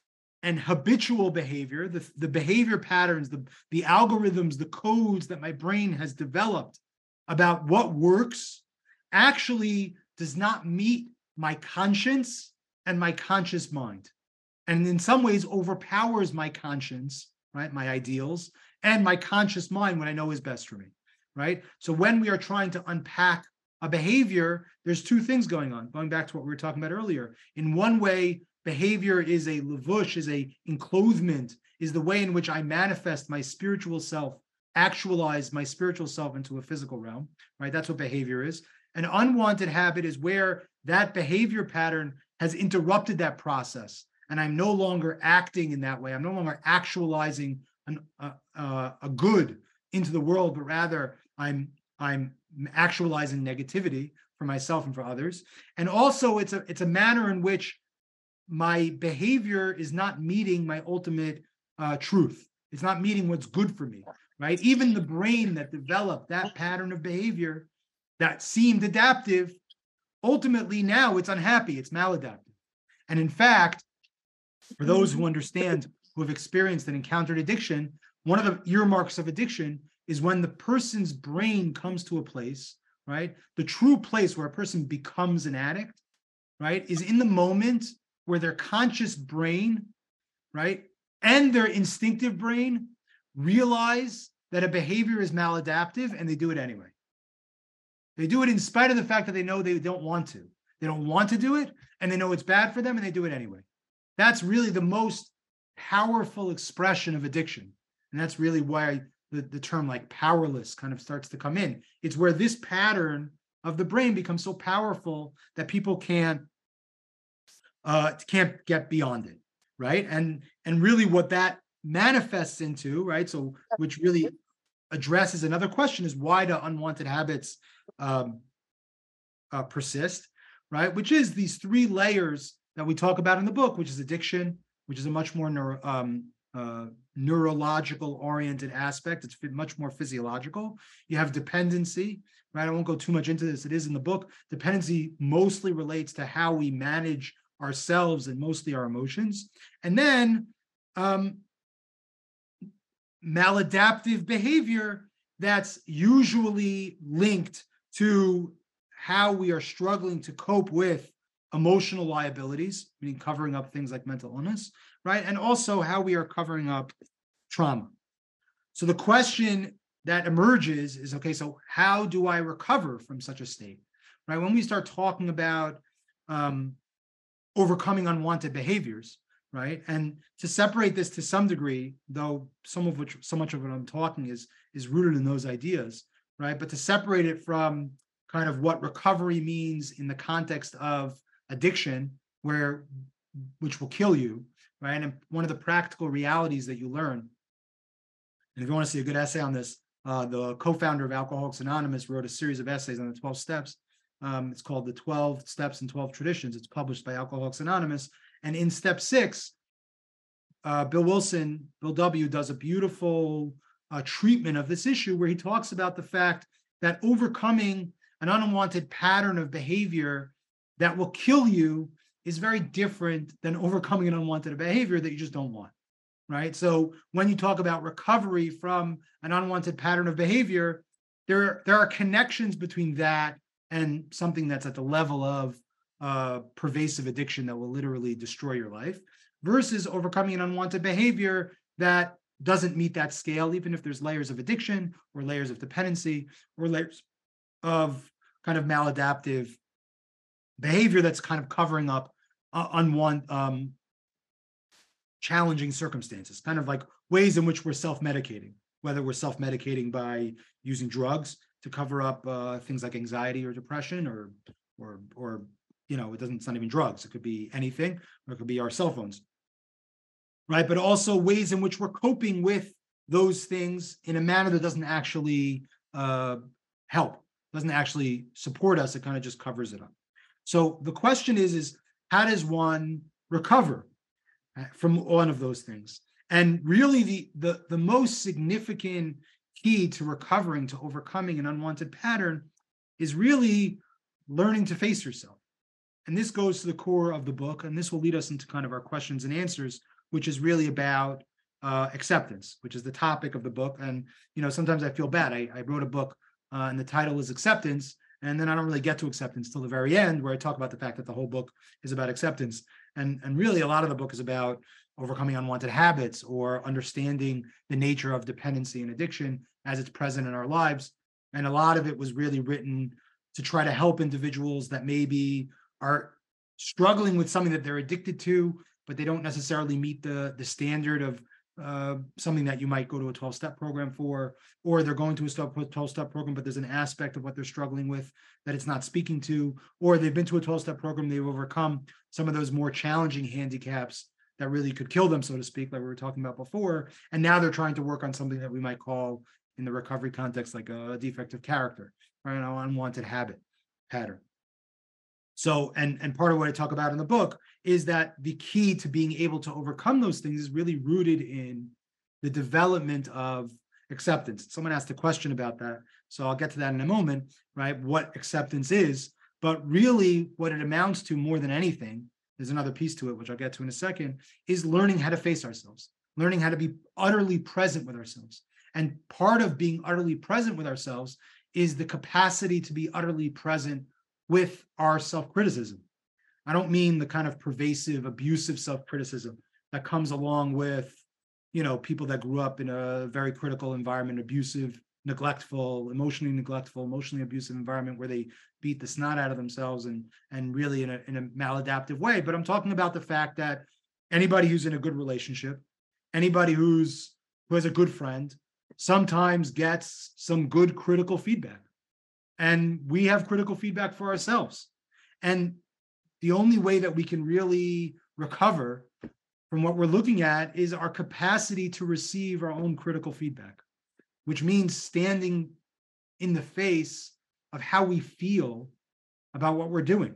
and habitual behavior, the, the behavior patterns, the, the algorithms, the codes that my brain has developed about what works actually does not meet my conscience and my conscious mind. And in some ways overpowers my conscience, right? My ideals and my conscious mind, what I know is best for me, right? So when we are trying to unpack a behavior, there's two things going on, going back to what we were talking about earlier. In one way, behavior is a levush, is a enclothement, is the way in which I manifest my spiritual self, actualize my spiritual self into a physical realm, right? That's what behavior is. An unwanted habit is where that behavior pattern has interrupted that process, and I'm no longer acting in that way. I'm no longer actualizing an, uh, uh, a good into the world, but rather I'm I'm actualizing negativity for myself and for others. And also, it's a it's a manner in which my behavior is not meeting my ultimate uh, truth. It's not meeting what's good for me, right? Even the brain that developed that pattern of behavior that seemed adaptive, ultimately now it's unhappy, it's maladaptive. And in fact, for those who understand, who have experienced and encountered addiction, one of the earmarks of addiction is when the person's brain comes to a place, right? The true place where a person becomes an addict, right, is in the moment where their conscious brain, right, and their instinctive brain realize that a behavior is maladaptive, and they do it anyway. They do it in spite of the fact that they know they don't want to. They don't want to do it, and they know it's bad for them, and they do it anyway. That's really the most powerful expression of addiction. And that's really why the, the term like powerless kind of starts to come in. It's where this pattern of the brain becomes so powerful that people can't uh, can't get beyond it, right? And and really what that manifests into, right? So which really addresses another question is why do unwanted habits um, uh, persist, right? Which is these three layers that we talk about in the book, which is addiction, which is a much more neuro, um, uh, neurological oriented aspect. It's much more physiological. You have dependency, right? I won't go too much into this. It is in the book. Dependency mostly relates to how we manage ourselves and mostly our emotions. And then um, maladaptive behavior that's usually linked to how we are struggling to cope with emotional liabilities, meaning covering up things like mental illness, right? And also how we are covering up trauma. So the question that emerges is, okay, so how do I recover from such a state, right? When we start talking about um, overcoming unwanted behaviors, right? And to separate this to some degree, though some of which, so much of what I'm talking is, is rooted in those ideas, right? But to separate it from kind of what recovery means in the context of addiction, where which will kill you, right? And one of the practical realities that you learn, and if you want to see a good essay on this, uh, the co-founder of Alcoholics Anonymous wrote a series of essays on the twelve steps. Um, it's called The twelve Steps and twelve Traditions. It's published by Alcoholics Anonymous. And in step six, uh, Bill Wilson, Bill W., does a beautiful uh, treatment of this issue where he talks about the fact that overcoming an unwanted pattern of behavior that will kill you is very different than overcoming an unwanted behavior that you just don't want, right? So when you talk about recovery from an unwanted pattern of behavior, there, there are connections between that and something that's at the level of uh, pervasive addiction that will literally destroy your life, versus overcoming an unwanted behavior that doesn't meet that scale, even if there's layers of addiction or layers of dependency or layers of kind of maladaptive behavior that's kind of covering up uh, unwanted, um, challenging circumstances, kind of like ways in which we're self-medicating, whether we're self-medicating by using drugs to cover up uh, things like anxiety or depression, or, or, or, you know, it doesn't, it's not even drugs. It could be anything, or it could be our cell phones, right? But also ways in which we're coping with those things in a manner that doesn't actually uh, help, doesn't actually support us. It kind of just covers it up. So the question is, is how does one recover from one of those things? And really the, the, the most significant key to recovering, to overcoming an unwanted pattern, is really learning to face yourself. And this goes to the core of the book, and this will lead us into kind of our questions and answers, which is really about uh, acceptance, which is the topic of the book. And, you know, sometimes I feel bad. I, I wrote a book uh, and the title is Acceptance, and then I don't really get to acceptance till the very end, where I talk about the fact that the whole book is about acceptance. And, and really a lot of the book is about overcoming unwanted habits, or understanding the nature of dependency and addiction as it's present in our lives. And a lot of it was really written to try to help individuals that maybe are struggling with something that they're addicted to, but they don't necessarily meet the, the standard of uh, something that you might go to a twelve-step program for, or they're going to a twelve-step program, but there's an aspect of what they're struggling with that it's not speaking to, or they've been to a twelve-step program, they've overcome some of those more challenging handicaps that really could kill them, so to speak, like we were talking about before, and now they're trying to work on something that we might call, in the recovery context, like a defective character, or an unwanted habit pattern. So, and, and part of what I talk about in the book is that the key to being able to overcome those things is really rooted in the development of acceptance. Someone asked a question about that, so I'll get to that in a moment, right? What acceptance is, but really what it amounts to more than anything, there's another piece to it, which I'll get to in a second, is learning how to face ourselves, learning how to be utterly present with ourselves. And part of being utterly present with ourselves is the capacity to be utterly present with our self-criticism. I don't mean the kind of pervasive, abusive self-criticism that comes along with, you know, people that grew up in a very critical environment, abusive, neglectful, emotionally neglectful, emotionally abusive environment where they beat the snot out of themselves and, and really in a, in a maladaptive way. But I'm talking about the fact that anybody who's in a good relationship, anybody who's who has a good friend, sometimes gets some good critical feedback. And we have critical feedback for ourselves. And the only way that we can really recover from what we're looking at is our capacity to receive our own critical feedback, which means standing in the face of how we feel about what we're doing,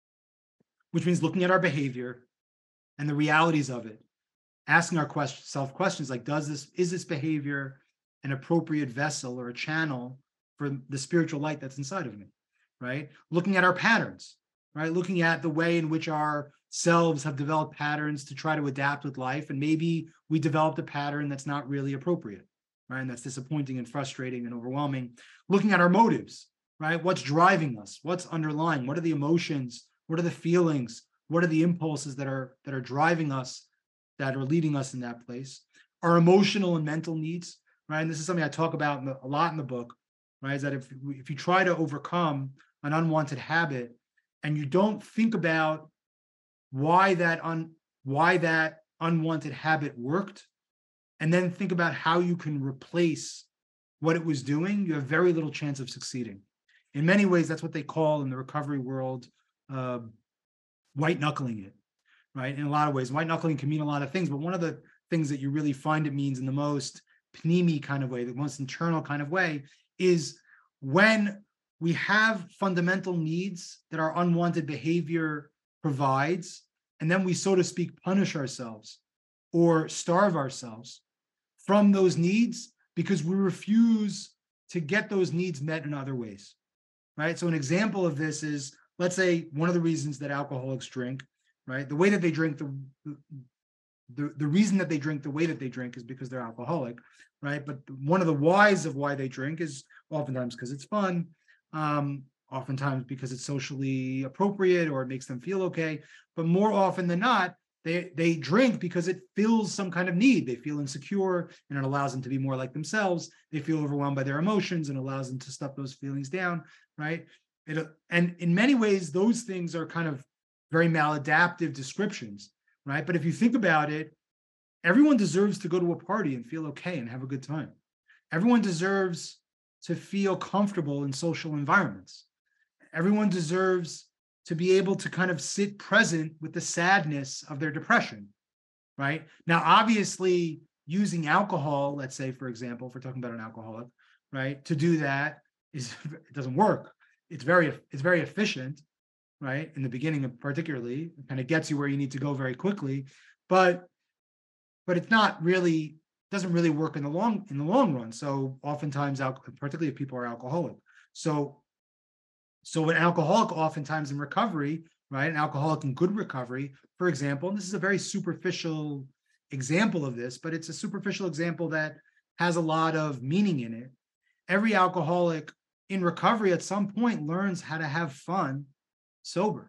which means looking at our behavior and the realities of it, asking our question, self questions like, does this, is this behavior an appropriate vessel or a channel for the spiritual light that's inside of me, right? Looking at our patterns, right? Looking at the way in which our selves have developed patterns to try to adapt with life. And maybe we developed a pattern that's not really appropriate, right? And that's disappointing and frustrating and overwhelming. Looking at our motives, right? What's driving us? What's underlying? What are the emotions? What are the feelings? What are the impulses that are, that are driving us, that are leading us in that place? Our emotional and mental needs, right? And this is something I talk about in the, a lot in the book, right? Is that if, if you try to overcome an unwanted habit and you don't think about why that un, why that unwanted habit worked, and then think about how you can replace what it was doing, you have very little chance of succeeding. In many ways, that's what they call in the recovery world, uh, white knuckling it, right? In a lot of ways, white knuckling can mean a lot of things, but one of the things that you really find it means in the most pnimi kind of way, the most internal kind of way, is when we have fundamental needs that our unwanted behavior provides, and then we, so to speak, punish ourselves or starve ourselves from those needs because we refuse to get those needs met in other ways, right? So an example of this is, let's say one of the reasons that alcoholics drink, right? The way that they drink, the, the, the reason that they drink the way that they drink is because they're alcoholic, right? But one of the whys of why they drink is oftentimes because it's fun, um, oftentimes because it's socially appropriate or it makes them feel okay. But more often than not, they, they drink because it fills some kind of need. They feel insecure and it allows them to be more like themselves. They feel overwhelmed by their emotions and allows them to stuff those feelings down, right? It, and in many ways, those things are kind of very maladaptive descriptions, right? But if you think about it, everyone deserves to go to a party and feel okay and have a good time. Everyone deserves to feel comfortable in social environments. Everyone deserves to be able to kind of sit present with the sadness of their depression, right? Now, obviously, using alcohol, let's say, for example, if we're talking about an alcoholic, right, to do that is, it doesn't work. It's very, it's very efficient, right? In the beginning, particularly, it kind of gets you where you need to go very quickly, but, but it's not really, doesn't really work in the long, in the long run. So oftentimes, particularly if people are alcoholic. So, so an alcoholic oftentimes in recovery, right? An alcoholic in good recovery, for example, and this is a very superficial example of this, but it's a superficial example that has a lot of meaning in it. Every alcoholic in recovery at some point learns how to have fun sober.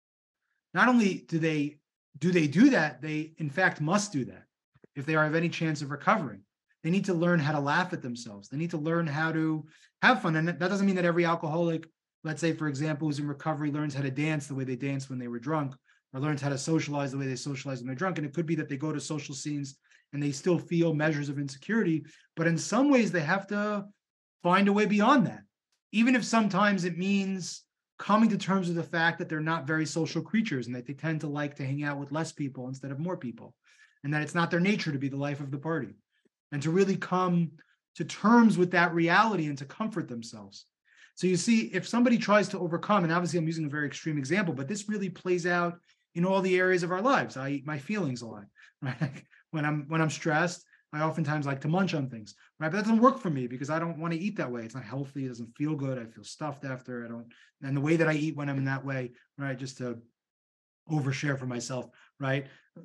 Not only do they do they do that, they in fact must do that if they have any chance of recovering. They need to learn how to laugh at themselves. They need to learn how to have fun. And that doesn't mean that every alcoholic let's say, for example, who's in recovery learns how to dance the way they danced when they were drunk, or learns how to socialize the way they socialize when they're drunk. And it could be that they go to social scenes and they still feel measures of insecurity, but in some ways they have to find a way beyond that. Even if sometimes it means coming to terms with the fact that they're not very social creatures and that they tend to like to hang out with less people instead of more people, and that it's not their nature to be the life of the party, and to really come to terms with that reality and to comfort themselves. So you see, if somebody tries to overcome, and obviously I'm using a very extreme example, but this really plays out in all the areas of our lives. I eat my feelings a lot, right? When I'm when I'm stressed, I oftentimes like to munch on things, right? But that doesn't work for me because I don't want to eat that way. It's not healthy. It doesn't feel good. I feel stuffed after. I don't, and the way that I eat when I'm in that way, right? Just to overshare for myself, right?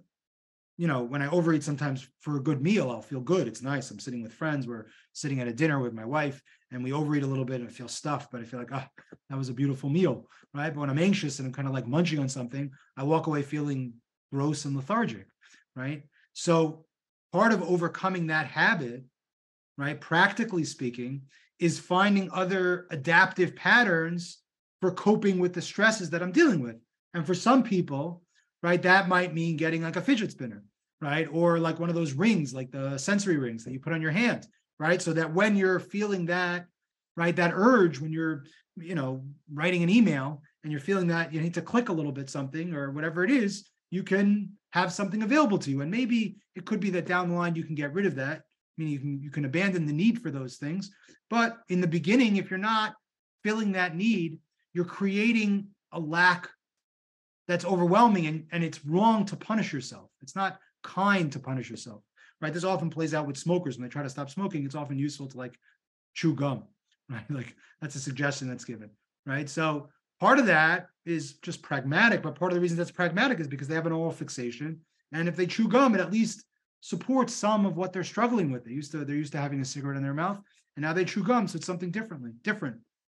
You know, when I overeat sometimes for a good meal, I'll feel good. It's nice. I'm sitting with friends. We're sitting at a dinner with my wife and we overeat a little bit and I feel stuffed, but I feel like, ah, oh, that was a beautiful meal, right? But when I'm anxious and I'm kind of like munching on something, I walk away feeling gross and lethargic, right? So part of overcoming that habit, right, practically speaking, is finding other adaptive patterns for coping with the stresses that I'm dealing with. And for some people, right, that might mean getting like a fidget spinner, right? Or like one of those rings, like the sensory rings that you put on your hand, right? So that when you're feeling that, right, that urge, when you're, you know, writing an email and you're feeling that you need to click a little bit something or whatever it is, you can have something available to you. And maybe it could be that down the line you can get rid of that. I mean, you can you can abandon the need for those things. But in the beginning, if you're not filling that need, you're creating a lack that's overwhelming, and, and it's wrong to punish yourself. It's not kind to punish yourself, right? This often plays out with smokers. When they try to stop smoking, it's often useful to like chew gum, right? Like that's a suggestion that's given, right? So part of that is just pragmatic, but part of the reason that's pragmatic is because they have an oral fixation. And if they chew gum, it at least supports some of what they're struggling with. They used to, they're used to having a cigarette in their mouth, and now they chew gum. So it's something differently, different.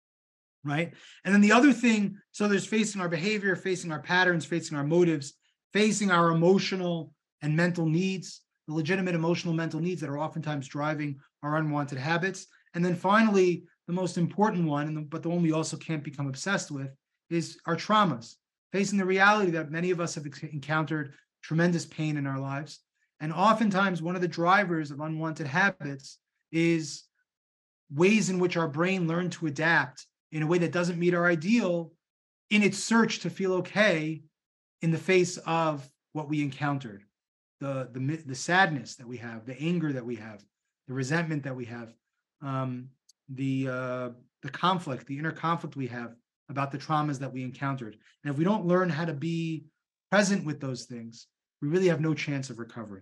Right. And then the other thing, so there's facing our behavior, facing our patterns, facing our motives, facing our emotional and mental needs, the legitimate emotional mental needs that are oftentimes driving our unwanted habits. And then finally, the most important one, and the, but the one we also can't become obsessed with, is our traumas, facing the reality that many of us have encountered tremendous pain in our lives. And oftentimes one of the drivers of unwanted habits is ways in which our brain learned to adapt in a way that doesn't meet our ideal in its search to feel okay in the face of what we encountered, the, the, the sadness that we have, the anger that we have, the resentment that we have, um, the, uh, the conflict, the inner conflict we have about the traumas that we encountered. And if we don't learn how to be present with those things, we really have no chance of recovery.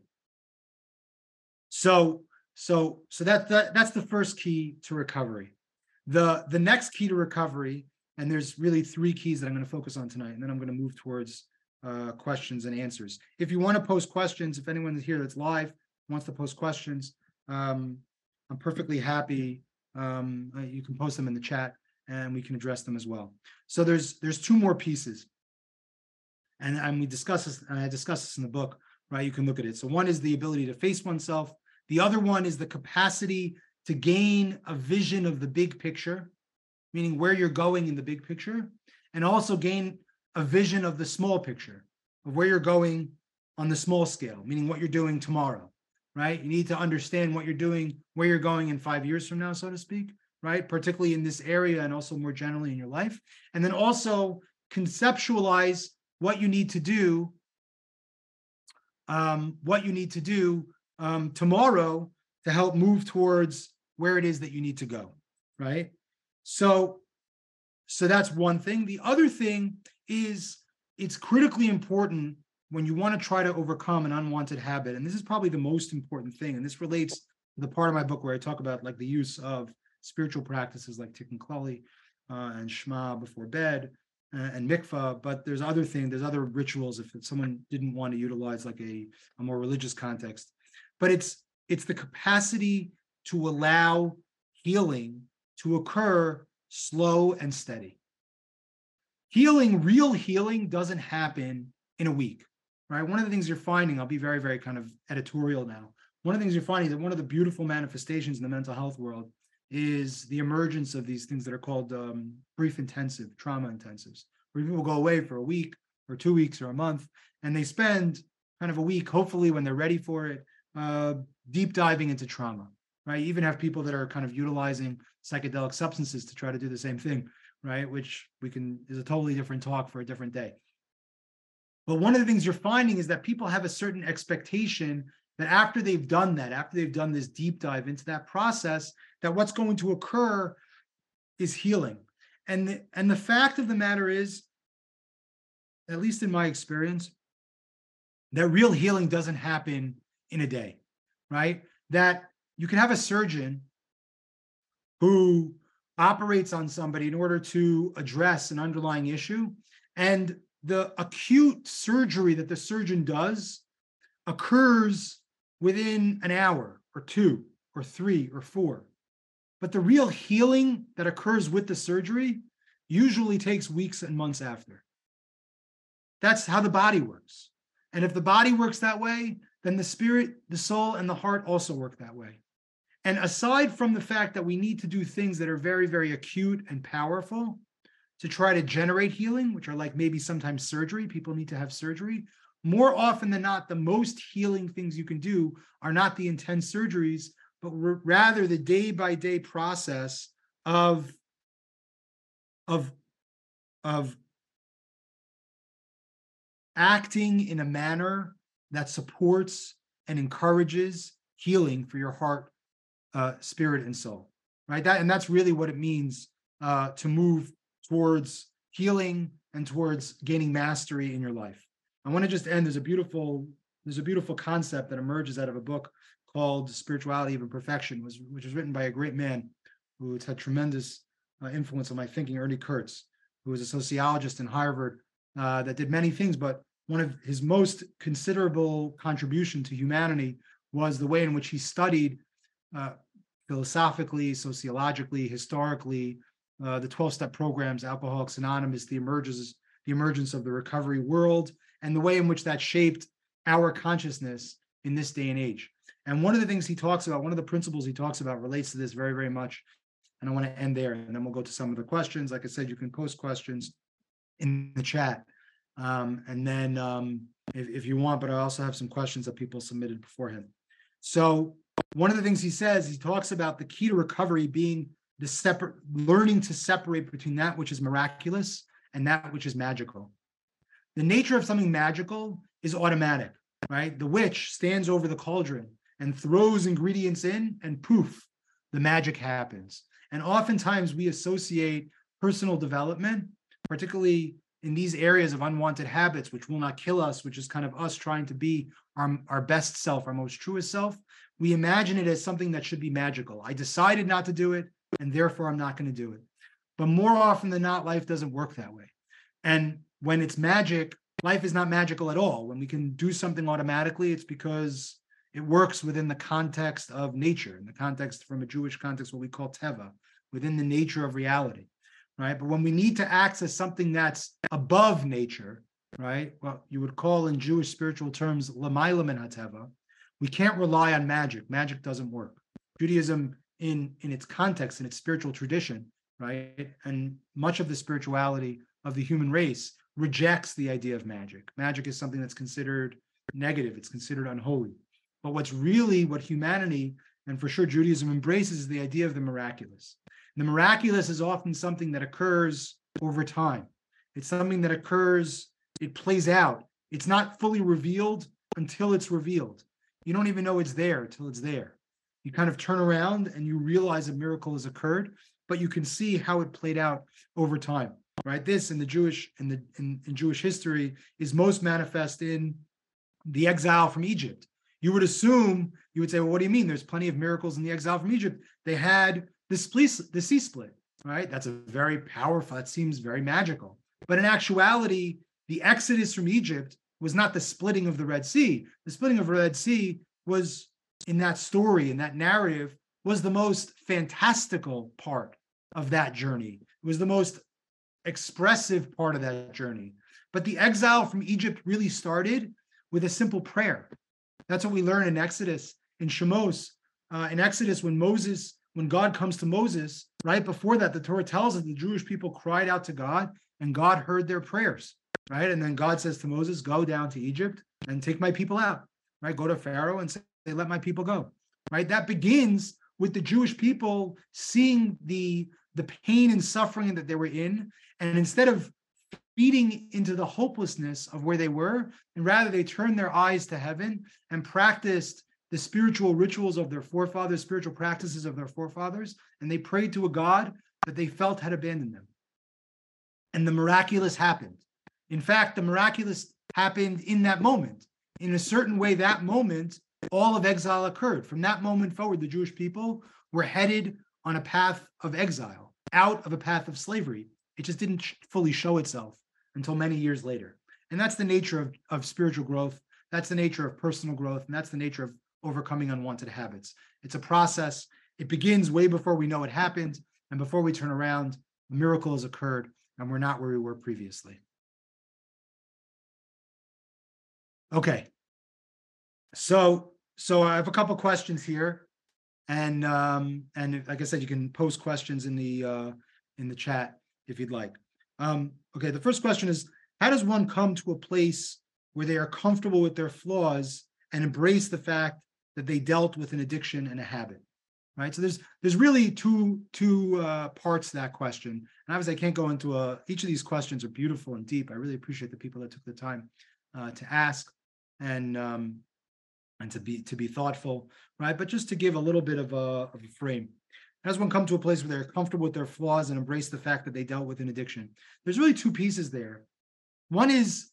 So, so, so that, that that's the first key to recovery. The, the next key to recovery, and there's really three keys that I'm going to focus on tonight, and then I'm going to move towards uh, questions and answers. If you want to post questions, if anyone is here that's live wants to post questions, um, I'm perfectly happy. Um, you can post them in the chat, and we can address them as well. So there's there's two more pieces, and, and we discuss this, and I discuss this in the book, right? You can look at it. So one is the ability to face oneself. The other one is the capacity to gain a vision of the big picture, meaning where you're going in the big picture, and also gain a vision of the small picture, of where you're going on the small scale, meaning what you're doing tomorrow, right? You need to understand what you're doing, where you're going in five years from now, so to speak, right? Particularly in this area and also more generally in your life. And then also conceptualize what you need to do, um, what you need to do um, tomorrow to help move towards where it is that you need to go, right? So, so that's one thing. The other thing is it's critically important when you want to try to overcome an unwanted habit, and this is probably the most important thing, and this relates to the part of my book where I talk about like the use of spiritual practices like Tikkun Klali uh, and Shema before bed uh, and mikvah, but there's other things, there's other rituals if someone didn't want to utilize like a, a more religious context, but it's it's the capacity to allow healing to occur slow and steady. Healing, real healing doesn't happen in a week, right? One of the things you're finding, I'll be very, very kind of editorial now. One of the things you're finding is that one of the beautiful manifestations in the mental health world is the emergence of these things that are called um, brief intensive, trauma intensives, where people go away for a week or two weeks or a month, and they spend kind of a week, hopefully when they're ready for it, uh, deep diving into trauma, right? You even have people that are kind of utilizing psychedelic substances to try to do the same thing, right? Which we can, is a totally different talk for a different day. But one of the things you're finding is that people have a certain expectation that after they've done that, after they've done this deep dive into that process, that what's going to occur is healing. And the, and the fact of the matter is, at least in my experience, that real healing doesn't happen in a day, right? That you can have a surgeon who operates on somebody in order to address an underlying issue, and the acute surgery that the surgeon does occurs within an hour or two or three or four. But the real healing that occurs with the surgery usually takes weeks and months after. That's how the body works. And if the body works that way, then the spirit, the soul, and the heart also work that way. And aside from the fact that we need to do things that are very, very acute and powerful to try to generate healing, which are like maybe sometimes surgery, people need to have surgery, more often than not, the most healing things you can do are not the intense surgeries, but rather the day-by-day process of, of, of acting in a manner that supports and encourages healing for your heart, uh, spirit, and soul, right? That, and that's really what it means uh, to move towards healing and towards gaining mastery in your life. I want to just end, there's a beautiful, there's a beautiful concept that emerges out of a book called Spirituality of Imperfection, was, which was written by a great man who has had tremendous uh, influence on my thinking, Ernie Kurtz, who was a sociologist in Harvard uh, that did many things, but one of his most considerable contribution to humanity was the way in which he studied uh, philosophically, sociologically, historically, uh, the twelve-step programs, Alcoholics Anonymous, the emerges, the emergence of the recovery world, and the way in which that shaped our consciousness in this day and age. And one of the things he talks about, one of the principles he talks about relates to this very, very much. And I want to end there, and then we'll go to some of the questions. Like I said, you can post questions in the chat. Um, and then um, if, if you want, but I also have some questions that people submitted beforehand. So one of the things he says, he talks about the key to recovery being the separate, learning to separate between that which is miraculous and that which is magical. The nature of something magical is automatic, right? The witch stands over the cauldron and throws ingredients in, and poof, the magic happens. And oftentimes we associate personal development, particularly in these areas of unwanted habits, which will not kill us, which is kind of us trying to be our, our best self, our most truest self. We imagine it as something that should be magical. I decided not to do it, and therefore I'm not going to do it. But more often than not, life doesn't work that way. And when it's magic, life is not magical at all. When we can do something automatically, it's because it works within the context of nature, in the context, from a Jewish context, what we call teva, within the nature of reality, right? But when we need to access something that's above nature, right, what you would call in Jewish spiritual terms, l'mayla min hateva, we can't rely on magic. Magic doesn't work. Judaism, in, in its context, in its spiritual tradition, right, and much of the spirituality of the human race rejects the idea of magic. Magic is something that's considered negative. It's considered unholy. But what's really, what humanity, and for sure Judaism, embraces is the idea of the miraculous. The miraculous is often something that occurs over time. It's something that occurs, it plays out. It's not fully revealed until it's revealed. You don't even know it's there until it's there. You kind of turn around and you realize a miracle has occurred, but you can see how it played out over time, right? This in the Jewish, in the in, in Jewish history is most manifest in the exile from Egypt. You would assume, you would say, well, what do you mean? There's plenty of miracles in the exile from Egypt. They had the, split, the sea split, right? That's a very powerful, that seems very magical. But in actuality, the exodus from Egypt was not the splitting of the Red Sea. The splitting of the Red Sea was, in that story, in that narrative, was the most fantastical part of that journey. It was the most expressive part of that journey. But the exile from Egypt really started with a simple prayer. That's what we learn in Exodus, in Shemos. Uh, in Exodus, when Moses when God comes to Moses, right before that, the Torah tells us the Jewish people cried out to God and God heard their prayers, right? And then God says to Moses, go down to Egypt and take my people out, right? Go to Pharaoh and say, let my people go, right? That begins with the Jewish people seeing the, the pain and suffering that they were in. And instead of feeding into the hopelessness of where they were, and rather they turned their eyes to heaven and practiced the spiritual rituals of their forefathers, spiritual practices of their forefathers, and they prayed to a God that they felt had abandoned them. And the miraculous happened. In fact, the miraculous happened in that moment. In a certain way, that moment, all of exile occurred. From that moment forward, the Jewish people were headed on a path of exile, out of a path of slavery. It just didn't fully show itself until many years later. And that's the nature of, of spiritual growth. That's the nature of personal growth. And that's the nature of overcoming unwanted habits. It's a process. It begins way before we know it happened. And before we turn around, a miracle has occurred and we're not where we were previously. Okay. So, so I have a couple questions here. And um, and like I said, you can post questions in the uh, in the chat if you'd like. Um, okay, the first question is, how does one come to a place where they are comfortable with their flaws and embrace the fact that they dealt with an addiction and a habit? Right. So there's there's really two two uh, parts to that question. And obviously I can't go into a, each of these questions are beautiful and deep. I really appreciate the people that took the time uh, to ask and um, and to be to be thoughtful, right? But just to give a little bit of a, of a frame. How does one come to a place where they're comfortable with their flaws and embrace the fact that they dealt with an addiction? There's really two pieces there. One is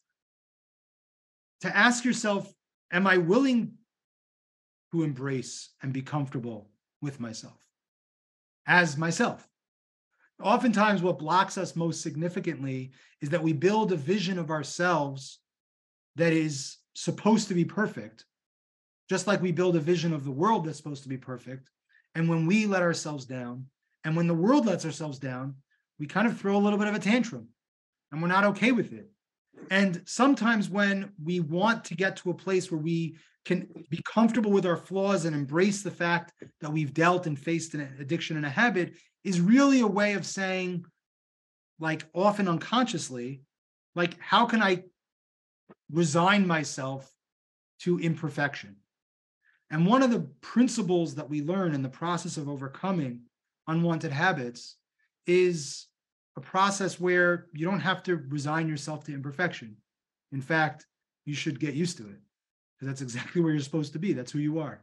to ask yourself, am I willing to embrace and be comfortable with myself as myself? Oftentimes, what blocks us most significantly is that we build a vision of ourselves that is supposed to be perfect, just like we build a vision of the world that's supposed to be perfect. And when we let ourselves down, and when the world lets ourselves down, we kind of throw a little bit of a tantrum, and we're not okay with it. And sometimes when we want to get to a place where we can be comfortable with our flaws and embrace the fact that we've dealt and faced an addiction and a habit, is really a way of saying, like often unconsciously, like, how can I resign myself to imperfection? And one of the principles that we learn in the process of overcoming unwanted habits is a process where you don't have to resign yourself to imperfection. In fact, you should get used to it, because that's exactly where you're supposed to be. That's who you are.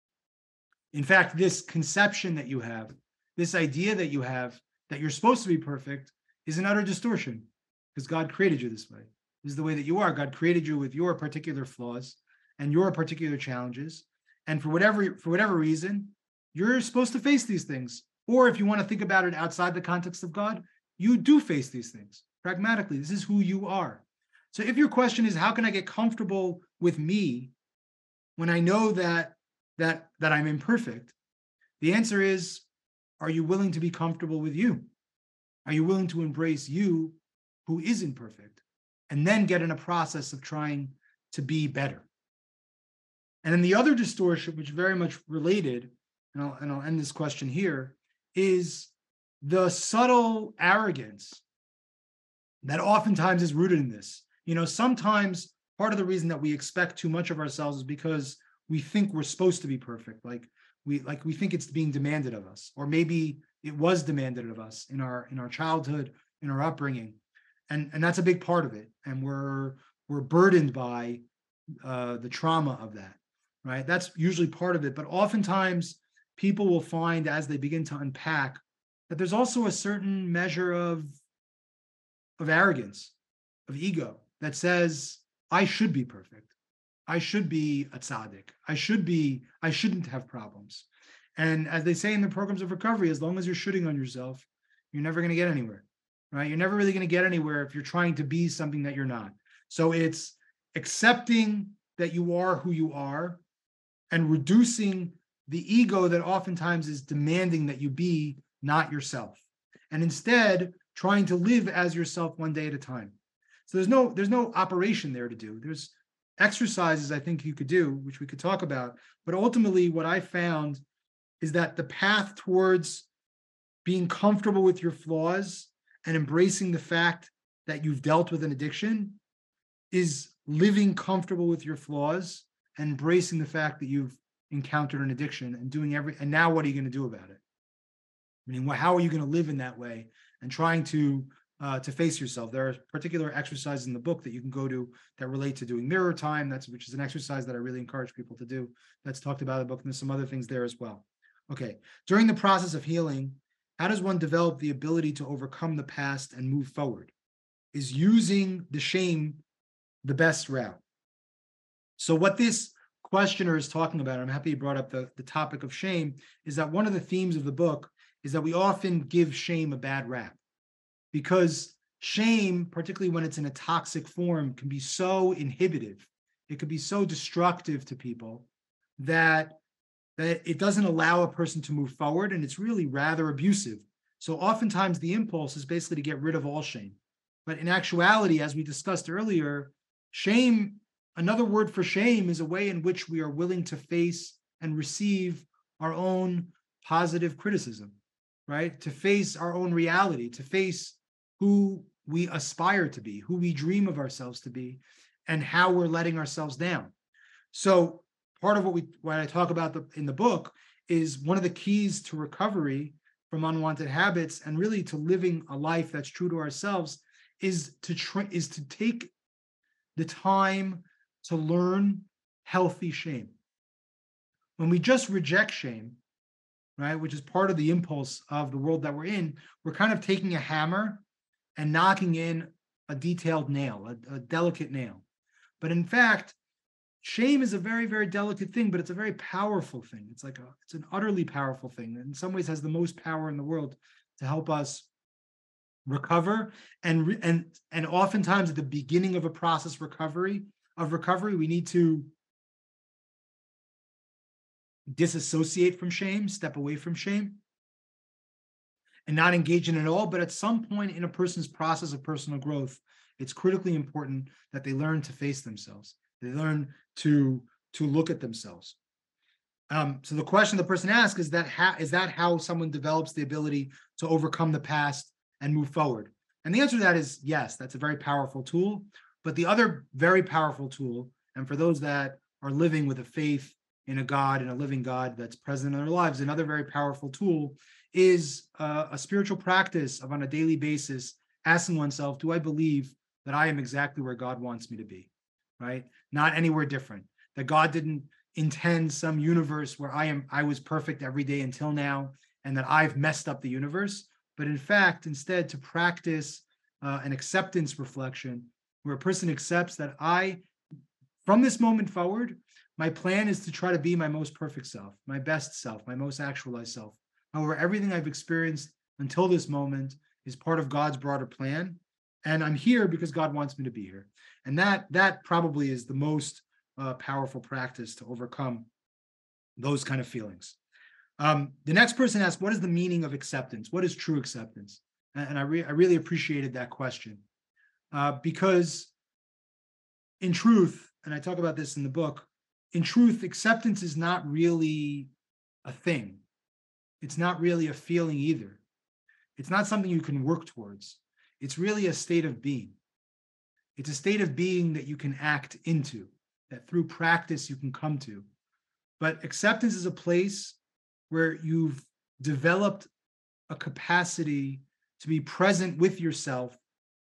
In fact, this conception that you have, this idea that you have that you're supposed to be perfect, is an utter distortion, because God created you this way. This is the way that you are. God created you with your particular flaws and your particular challenges. And for whatever for whatever reason, you're supposed to face these things. Or if you want to think about it outside the context of God, you do face these things pragmatically. This is who you are. So if your question is, how can I get comfortable with me when I know that that that I'm imperfect? The answer is, are you willing to be comfortable with you? Are you willing to embrace you who isn't perfect, and then get in a process of trying to be better? And then the other distortion, which is very much related, and I'll, and I'll end this question here, is the subtle arrogance that oftentimes is rooted in this. You know, sometimes part of the reason that we expect too much of ourselves is because we think we're supposed to be perfect. Like we like we think it's being demanded of us, or maybe it was demanded of us in our in our childhood, in our upbringing, and and that's a big part of it. And we're we're burdened by uh, the trauma of that. Right? That's usually part of it. But oftentimes people will find, as they begin to unpack, that there's also a certain measure of, of arrogance, of ego, that says, I should be perfect. I should be a tzaddik. I should be, I shouldn't have problems. And as they say in the programs of recovery, as long as you're shooting on yourself, you're never going to get anywhere. Right? You're never really going to get anywhere if you're trying to be something that you're not. So it's accepting that you are who you are, and reducing the ego that oftentimes is demanding that you be not yourself, and instead trying to live as yourself one day at a time. So there's no there's no operation there to do. There's exercises I think you could do, which we could talk about. But ultimately, what I found is that the path towards being comfortable with your flaws and embracing the fact that you've dealt with an addiction is living comfortable with your flaws and embracing the fact that you've encountered an addiction and doing every, and now what are you going to do about it? I mean, how are you going to live in that way and trying to uh, to face yourself? There are particular exercises in the book that you can go to that relate to doing mirror time. That's which is an exercise that I really encourage people to do. That's talked about in the book, and there's some other things there as well. Okay, during the process of healing, how does one develop the ability to overcome the past and move forward? Is using the shame the best route? So what this questioner is talking about, I'm happy you brought up the, the topic of shame, is that one of the themes of the book is that we often give shame a bad rap, because shame, particularly when it's in a toxic form, can be so inhibitive. It could be so destructive to people that, that it doesn't allow a person to move forward, and it's really rather abusive. So oftentimes the impulse is basically to get rid of all shame. But in actuality, as we discussed earlier, shame, another word for shame, is a way in which we are willing to face and receive our own positive criticism, right? To face our own reality, to face who we aspire to be, who we dream of ourselves to be, and how we're letting ourselves down. So part of what we what I talk about the, in the book is one of the keys to recovery from unwanted habits and really to living a life that's true to ourselves is to tra- is to take the time to learn healthy shame. When we just reject shame, right, which is part of the impulse of the world that we're in, we're kind of taking a hammer and knocking in a detailed nail, a, a delicate nail. But in fact, shame is a very, very delicate thing, but it's a very powerful thing. It's like a, it's an utterly powerful thing. In some ways, has the most power in the world to help us recover. And and and oftentimes at the beginning of a process recovery of recovery, we need to disassociate from shame, step away from shame, and not engage in it at all. But at some point in a person's process of personal growth, it's critically important that they learn to face themselves. They learn to to look at themselves. Um, so the question the person asks is that how, is that how someone develops the ability to overcome the past and move forward? And the answer to that is yes, that's a very powerful tool. But the other very powerful tool, and for those that are living with a faith in a God and a living God that's present in their lives, another very powerful tool is uh, a spiritual practice of on a daily basis asking oneself, do I believe that I am exactly where God wants me to be, right? Not anywhere different. That God didn't intend some universe where I am, I was perfect every day until now, and that I've messed up the universe. But in fact, instead to practice uh, an acceptance reflection where a person accepts that I, from this moment forward, my plan is to try to be my most perfect self, my best self, my most actualized self. However, everything I've experienced until this moment is part of God's broader plan. And I'm here because God wants me to be here. And that, that probably is the most uh, powerful practice to overcome those kind of feelings. Um, the next person asks, what is the meaning of acceptance? What is true acceptance? And, and I, re- I really appreciated that question uh, because in truth, and I talk about this in the book, in truth, acceptance is not really a thing. It's not really a feeling either. It's not something you can work towards. It's really a state of being. It's a state of being that you can act into, that through practice you can come to. But acceptance is a place where you've developed a capacity to be present with yourself,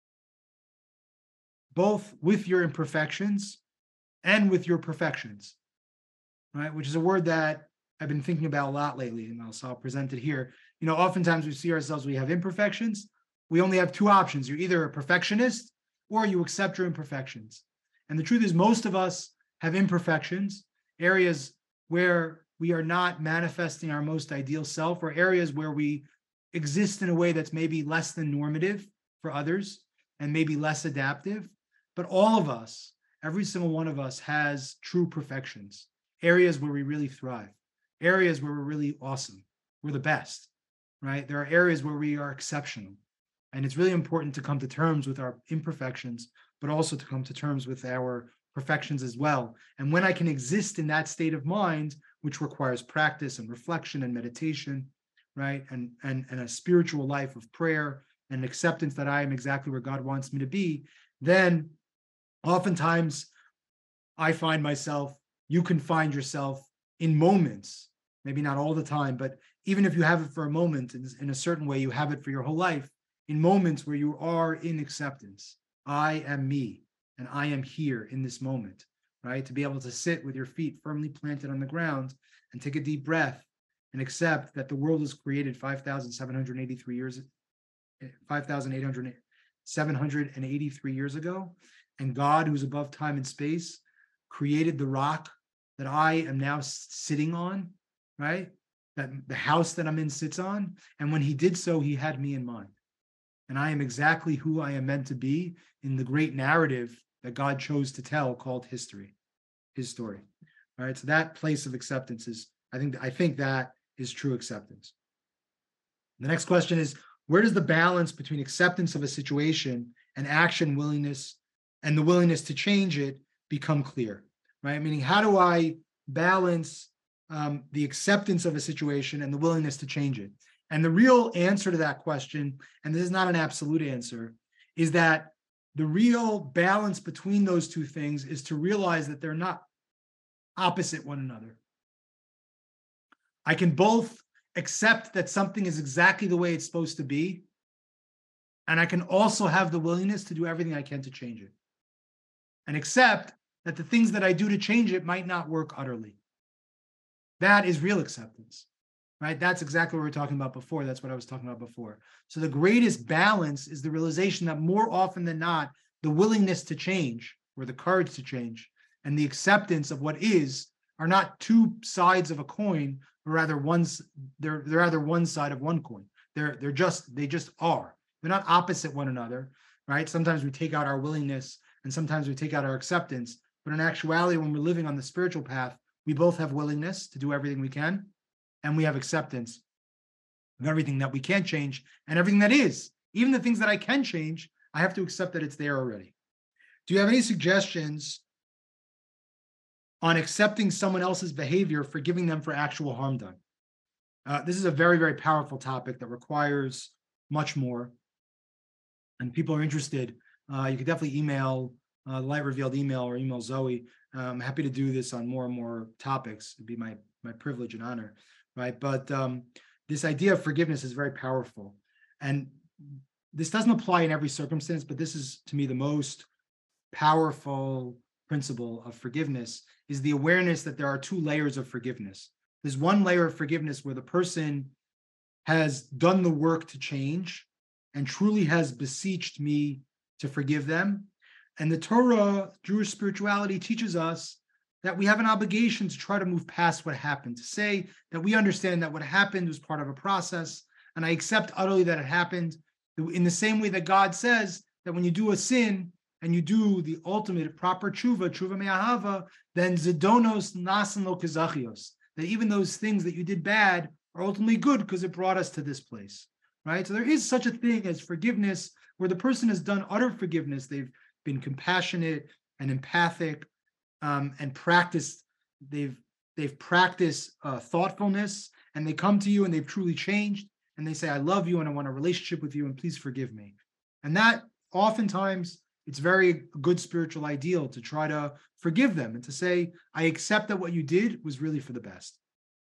both with your imperfections and with your perfections, right? Which is a word that I've been thinking about a lot lately, and I'll, so I'll present it here. You know, oftentimes we see ourselves, we have imperfections. We only have two options. You're either a perfectionist or you accept your imperfections. And the truth is, most of us have imperfections, areas where we are not manifesting our most ideal self, or areas where we exist in a way that's maybe less than normative for others and maybe less adaptive. But all of us, every single one of us, has true perfections, areas where we really thrive, areas where we're really awesome, we're the best, right? There are areas where we are exceptional. And it's really important to come to terms with our imperfections, but also to come to terms with our perfections as well. And when I can exist in that state of mind, which requires practice and reflection and meditation, right? And, and, and a spiritual life of prayer and acceptance that I am exactly where God wants me to be, then oftentimes I find myself, you can find yourself in moments, maybe not all the time, but even if you have it for a moment, in, in a certain way, you have it for your whole life, in moments where you are in acceptance. I am me, and I am here in this moment, right? To be able to sit with your feet firmly planted on the ground and take a deep breath and accept that the world was created five thousand seven hundred eighty-three years, five thousand eight hundred, seven hundred eighty-three years ago, and God, who's above time and space, created the rock that I am now sitting on, right? That the house that I'm in sits on. And when he did so, he had me in mind. And I am exactly who I am meant to be in the great narrative that God chose to tell called history, his story. All right. So that place of acceptance is, I think, I think that is true acceptance. The next question is, where does the balance between acceptance of a situation and action willingness and the willingness to change it become clear, right? Meaning, how do I balance um, the acceptance of a situation and the willingness to change it? And the real answer to that question, and this is not an absolute answer, is that the real balance between those two things is to realize that they're not opposite one another. I can both accept that something is exactly the way it's supposed to be, and I can also have the willingness to do everything I can to change it. And accept that the things that I do to change it might not work utterly. That is real acceptance, right? That's exactly what we were talking about before. That's what I was talking about before. So the greatest balance is the realization that more often than not, the willingness to change or the courage to change and the acceptance of what is are not two sides of a coin, but rather one's they're they're rather one side of one coin. They're they're just they just are. They're not opposite one another, right? Sometimes we take out our willingness and sometimes we take out our acceptance. But in actuality, when we're living on the spiritual path, we both have willingness to do everything we can, and we have acceptance of everything that we can't change and everything that is. Even the things that I can change, I have to accept that it's there already. Do you have any suggestions on accepting someone else's behavior, forgiving them for actual harm done? Uh, this is a very, very powerful topic that requires much more. And people are interested. Uh, you could definitely email uh, Light Revealed email or email Zoe. I'm happy to do this on more and more topics. It'd be my my privilege and honor, right? But um, this idea of forgiveness is very powerful. And this doesn't apply in every circumstance, but this is, to me, the most powerful principle of forgiveness is the awareness that there are two layers of forgiveness. There's one layer of forgiveness where the person has done the work to change and truly has beseeched me to forgive them. And the Torah, Jewish spirituality, teaches us that we have an obligation to try to move past what happened, to say that we understand that what happened was part of a process, and I accept utterly that it happened, in the same way that God says that when you do a sin and you do the ultimate proper tshuva, tshuva me'ahava, then zidonos nasan lo kazachios, that even those things that you did bad are ultimately good because it brought us to this place, right? So there is such a thing as forgiveness where the person has done utter forgiveness. They've been compassionate and empathic, um, and practiced. They've they've practiced uh, thoughtfulness, and they come to you and they've truly changed, and they say, "I love you and I want a relationship with you, and please forgive me." And that oftentimes it's very good spiritual ideal to try to forgive them and to say, "I accept that what you did was really for the best."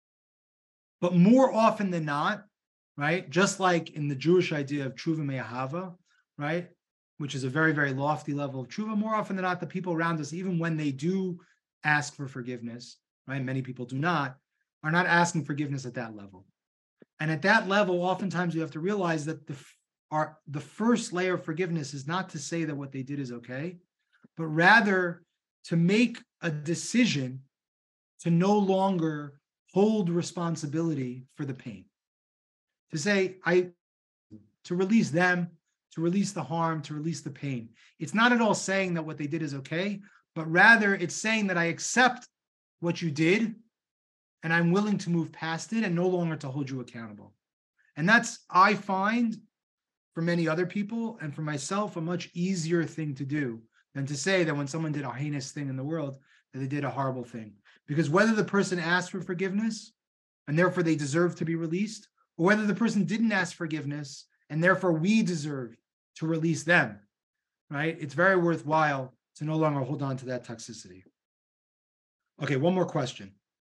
But more often than not, right? Just like in the Jewish idea of tshuva me'ahava, right? Which is a very, very lofty level of tshuva. More often than not, the people around us, even when they do ask for forgiveness, right? Many people do not, are not asking forgiveness at that level. And at that level, oftentimes we have to realize that the, our, the first layer of forgiveness is not to say that what they did is okay, but rather to make a decision to no longer hold responsibility for the pain. To say, I, to release them, to release the harm, to release the pain. It's not at all saying that what they did is okay, but rather it's saying that I accept what you did and I'm willing to move past it and no longer to hold you accountable. And that's, I find, for many other people and for myself, a much easier thing to do than to say that when someone did a heinous thing in the world, that they did a horrible thing. Because whether the person asked for forgiveness and therefore they deserve to be released, or whether the person didn't ask forgiveness and therefore we deserve to release them, right? It's very worthwhile to no longer hold on to that toxicity. Okay, one more question.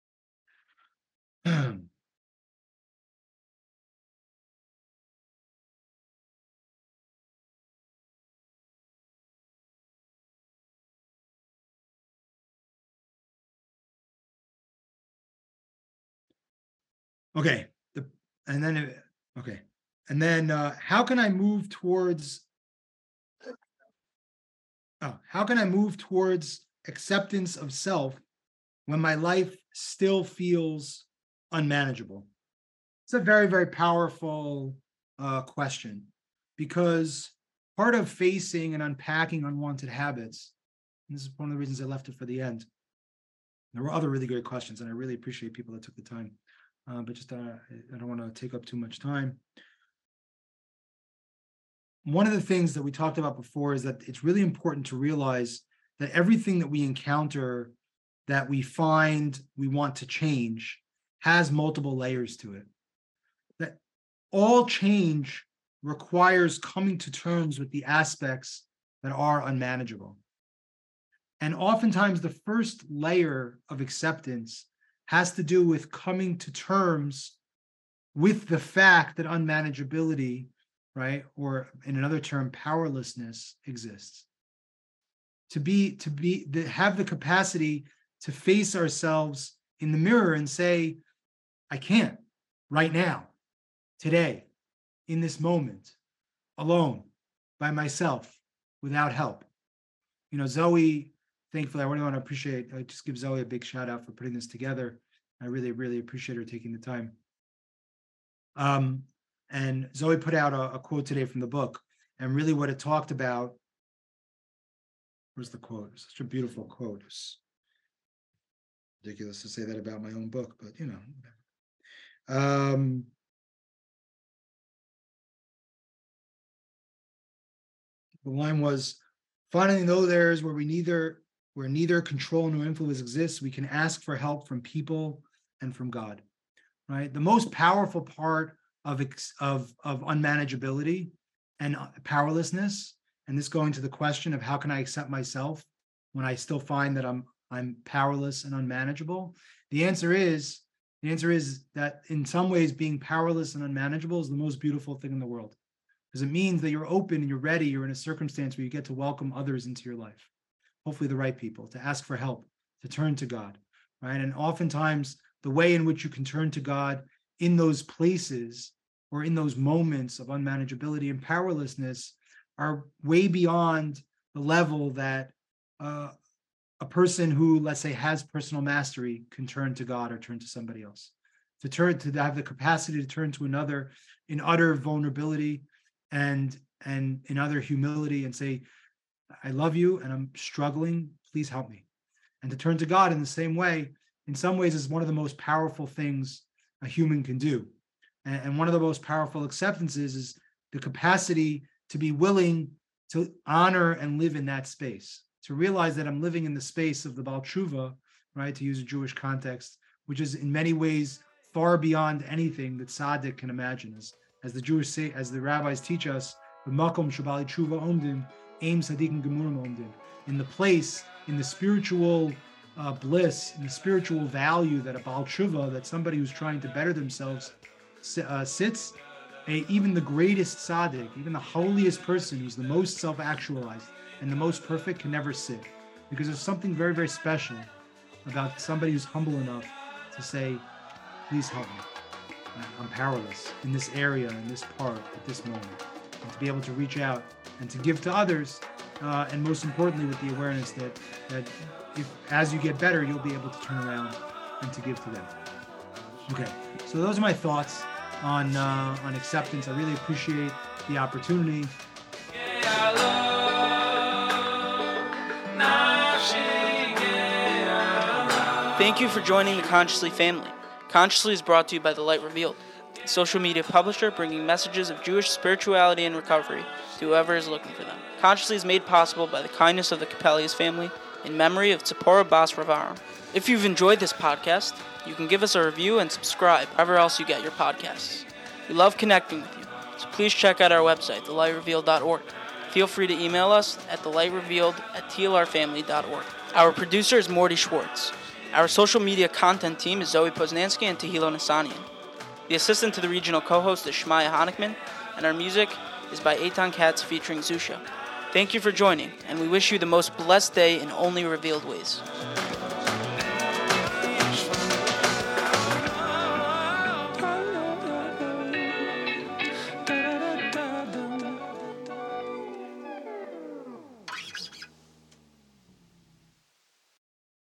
Okay, the, and then, okay, and then uh, how can I move towards, oh, how can I move towards acceptance of self when my life still feels unmanageable? It's a very, very powerful uh, question, because part of facing and unpacking unwanted habits, and this is one of the reasons I left it for the end. There were other really great questions, and I really appreciate people that took the time. Uh, but just uh, I don't want to take up too much time. One of the things that we talked about before is that it's really important to realize that everything that we encounter, that we find we want to change, has multiple layers to it. That all change requires coming to terms with the aspects that are unmanageable. And oftentimes the first layer of acceptance has to do with coming to terms with the fact that unmanageability, right, or in another term, powerlessness exists. To be, to be, to have the capacity to face ourselves in the mirror and say, I can't right now, today, in this moment, alone, by myself, without help. You know, Zoe, thankfully, I really want to appreciate, I just give Zoe a big shout out for putting this together. I really, really appreciate her taking the time. Um, and Zoe put out a, a quote today from the book, and really what it talked about, where's the quote? It's such a beautiful quote. It's ridiculous to say that about my own book, but you know. Um, the line was, finally know there's where we neither, where neither control nor influence exists, we can ask for help from people and from God, right? The most powerful part of, of, of unmanageability and powerlessness, and this going to the question of how can I accept myself when I still find that I'm I'm powerless and unmanageable? The answer is, the answer is that in some ways being powerless and unmanageable is the most beautiful thing in the world, because it means that you're open and you're ready, you're in a circumstance where you get to welcome others into your life, hopefully the right people, to ask for help, to turn to God, right? And oftentimes the way in which you can turn to God in those places or in those moments of unmanageability and powerlessness are way beyond the level that uh, a person who, let's say, has personal mastery can turn to God or turn to somebody else. To turn to have the capacity to turn to another in utter vulnerability and and in utter humility and say, I love you and I'm struggling, please help me. And to turn to God in the same way, in some ways, is one of the most powerful things a human can do. And, and one of the most powerful acceptances is the capacity to be willing to honor and live in that space, to realize that I'm living in the space of the Baal Tshuva, right, to use a Jewish context, which is in many ways far beyond anything that tzaddik can imagine. As, as the Jewish say, as the rabbis teach us, b'makom shebali tshuva omdim, aim tzaddikim gemurim omdim, in the place, in the spiritual uh, bliss, in the spiritual value that a Baal Tshuva, that somebody who's trying to better themselves uh, sits, a, even the greatest tzaddik, even the holiest person who's the most self-actualized and the most perfect can never sit. Because there's something very, very special about somebody who's humble enough to say, please help me. I'm powerless in this area, in this part, at this moment. And to be able to reach out and to give to others, uh, and most importantly with the awareness that, that if, as you get better, you'll be able to turn around and to give to them. Okay, so those are my thoughts on uh, on acceptance. I really appreciate the opportunity. Thank you for joining the Consciously family. Consciously is brought to you by The Light Revealed. a social media publisher bringing messages of Jewish spirituality and recovery to whoever is looking for them. Consciously is made possible by the kindness of the Capellius family in memory of Tzipora Bas Ravaram. If you've enjoyed this podcast, you can give us a review and subscribe wherever else you get your podcasts. We love connecting with you, so please check out our website, the light revealed dot org. Feel free to email us at thelightrevealed at t l r family dot org. Our producer is Morty Schwartz. Our social media content team is Zoe Poznansky and Tehilo Nassanian. The assistant to the regional co-host is Shmaya Honickman, and our music is by Eitan Katz featuring Zusha. Thank you for joining, and we wish you the most blessed day in only revealed ways.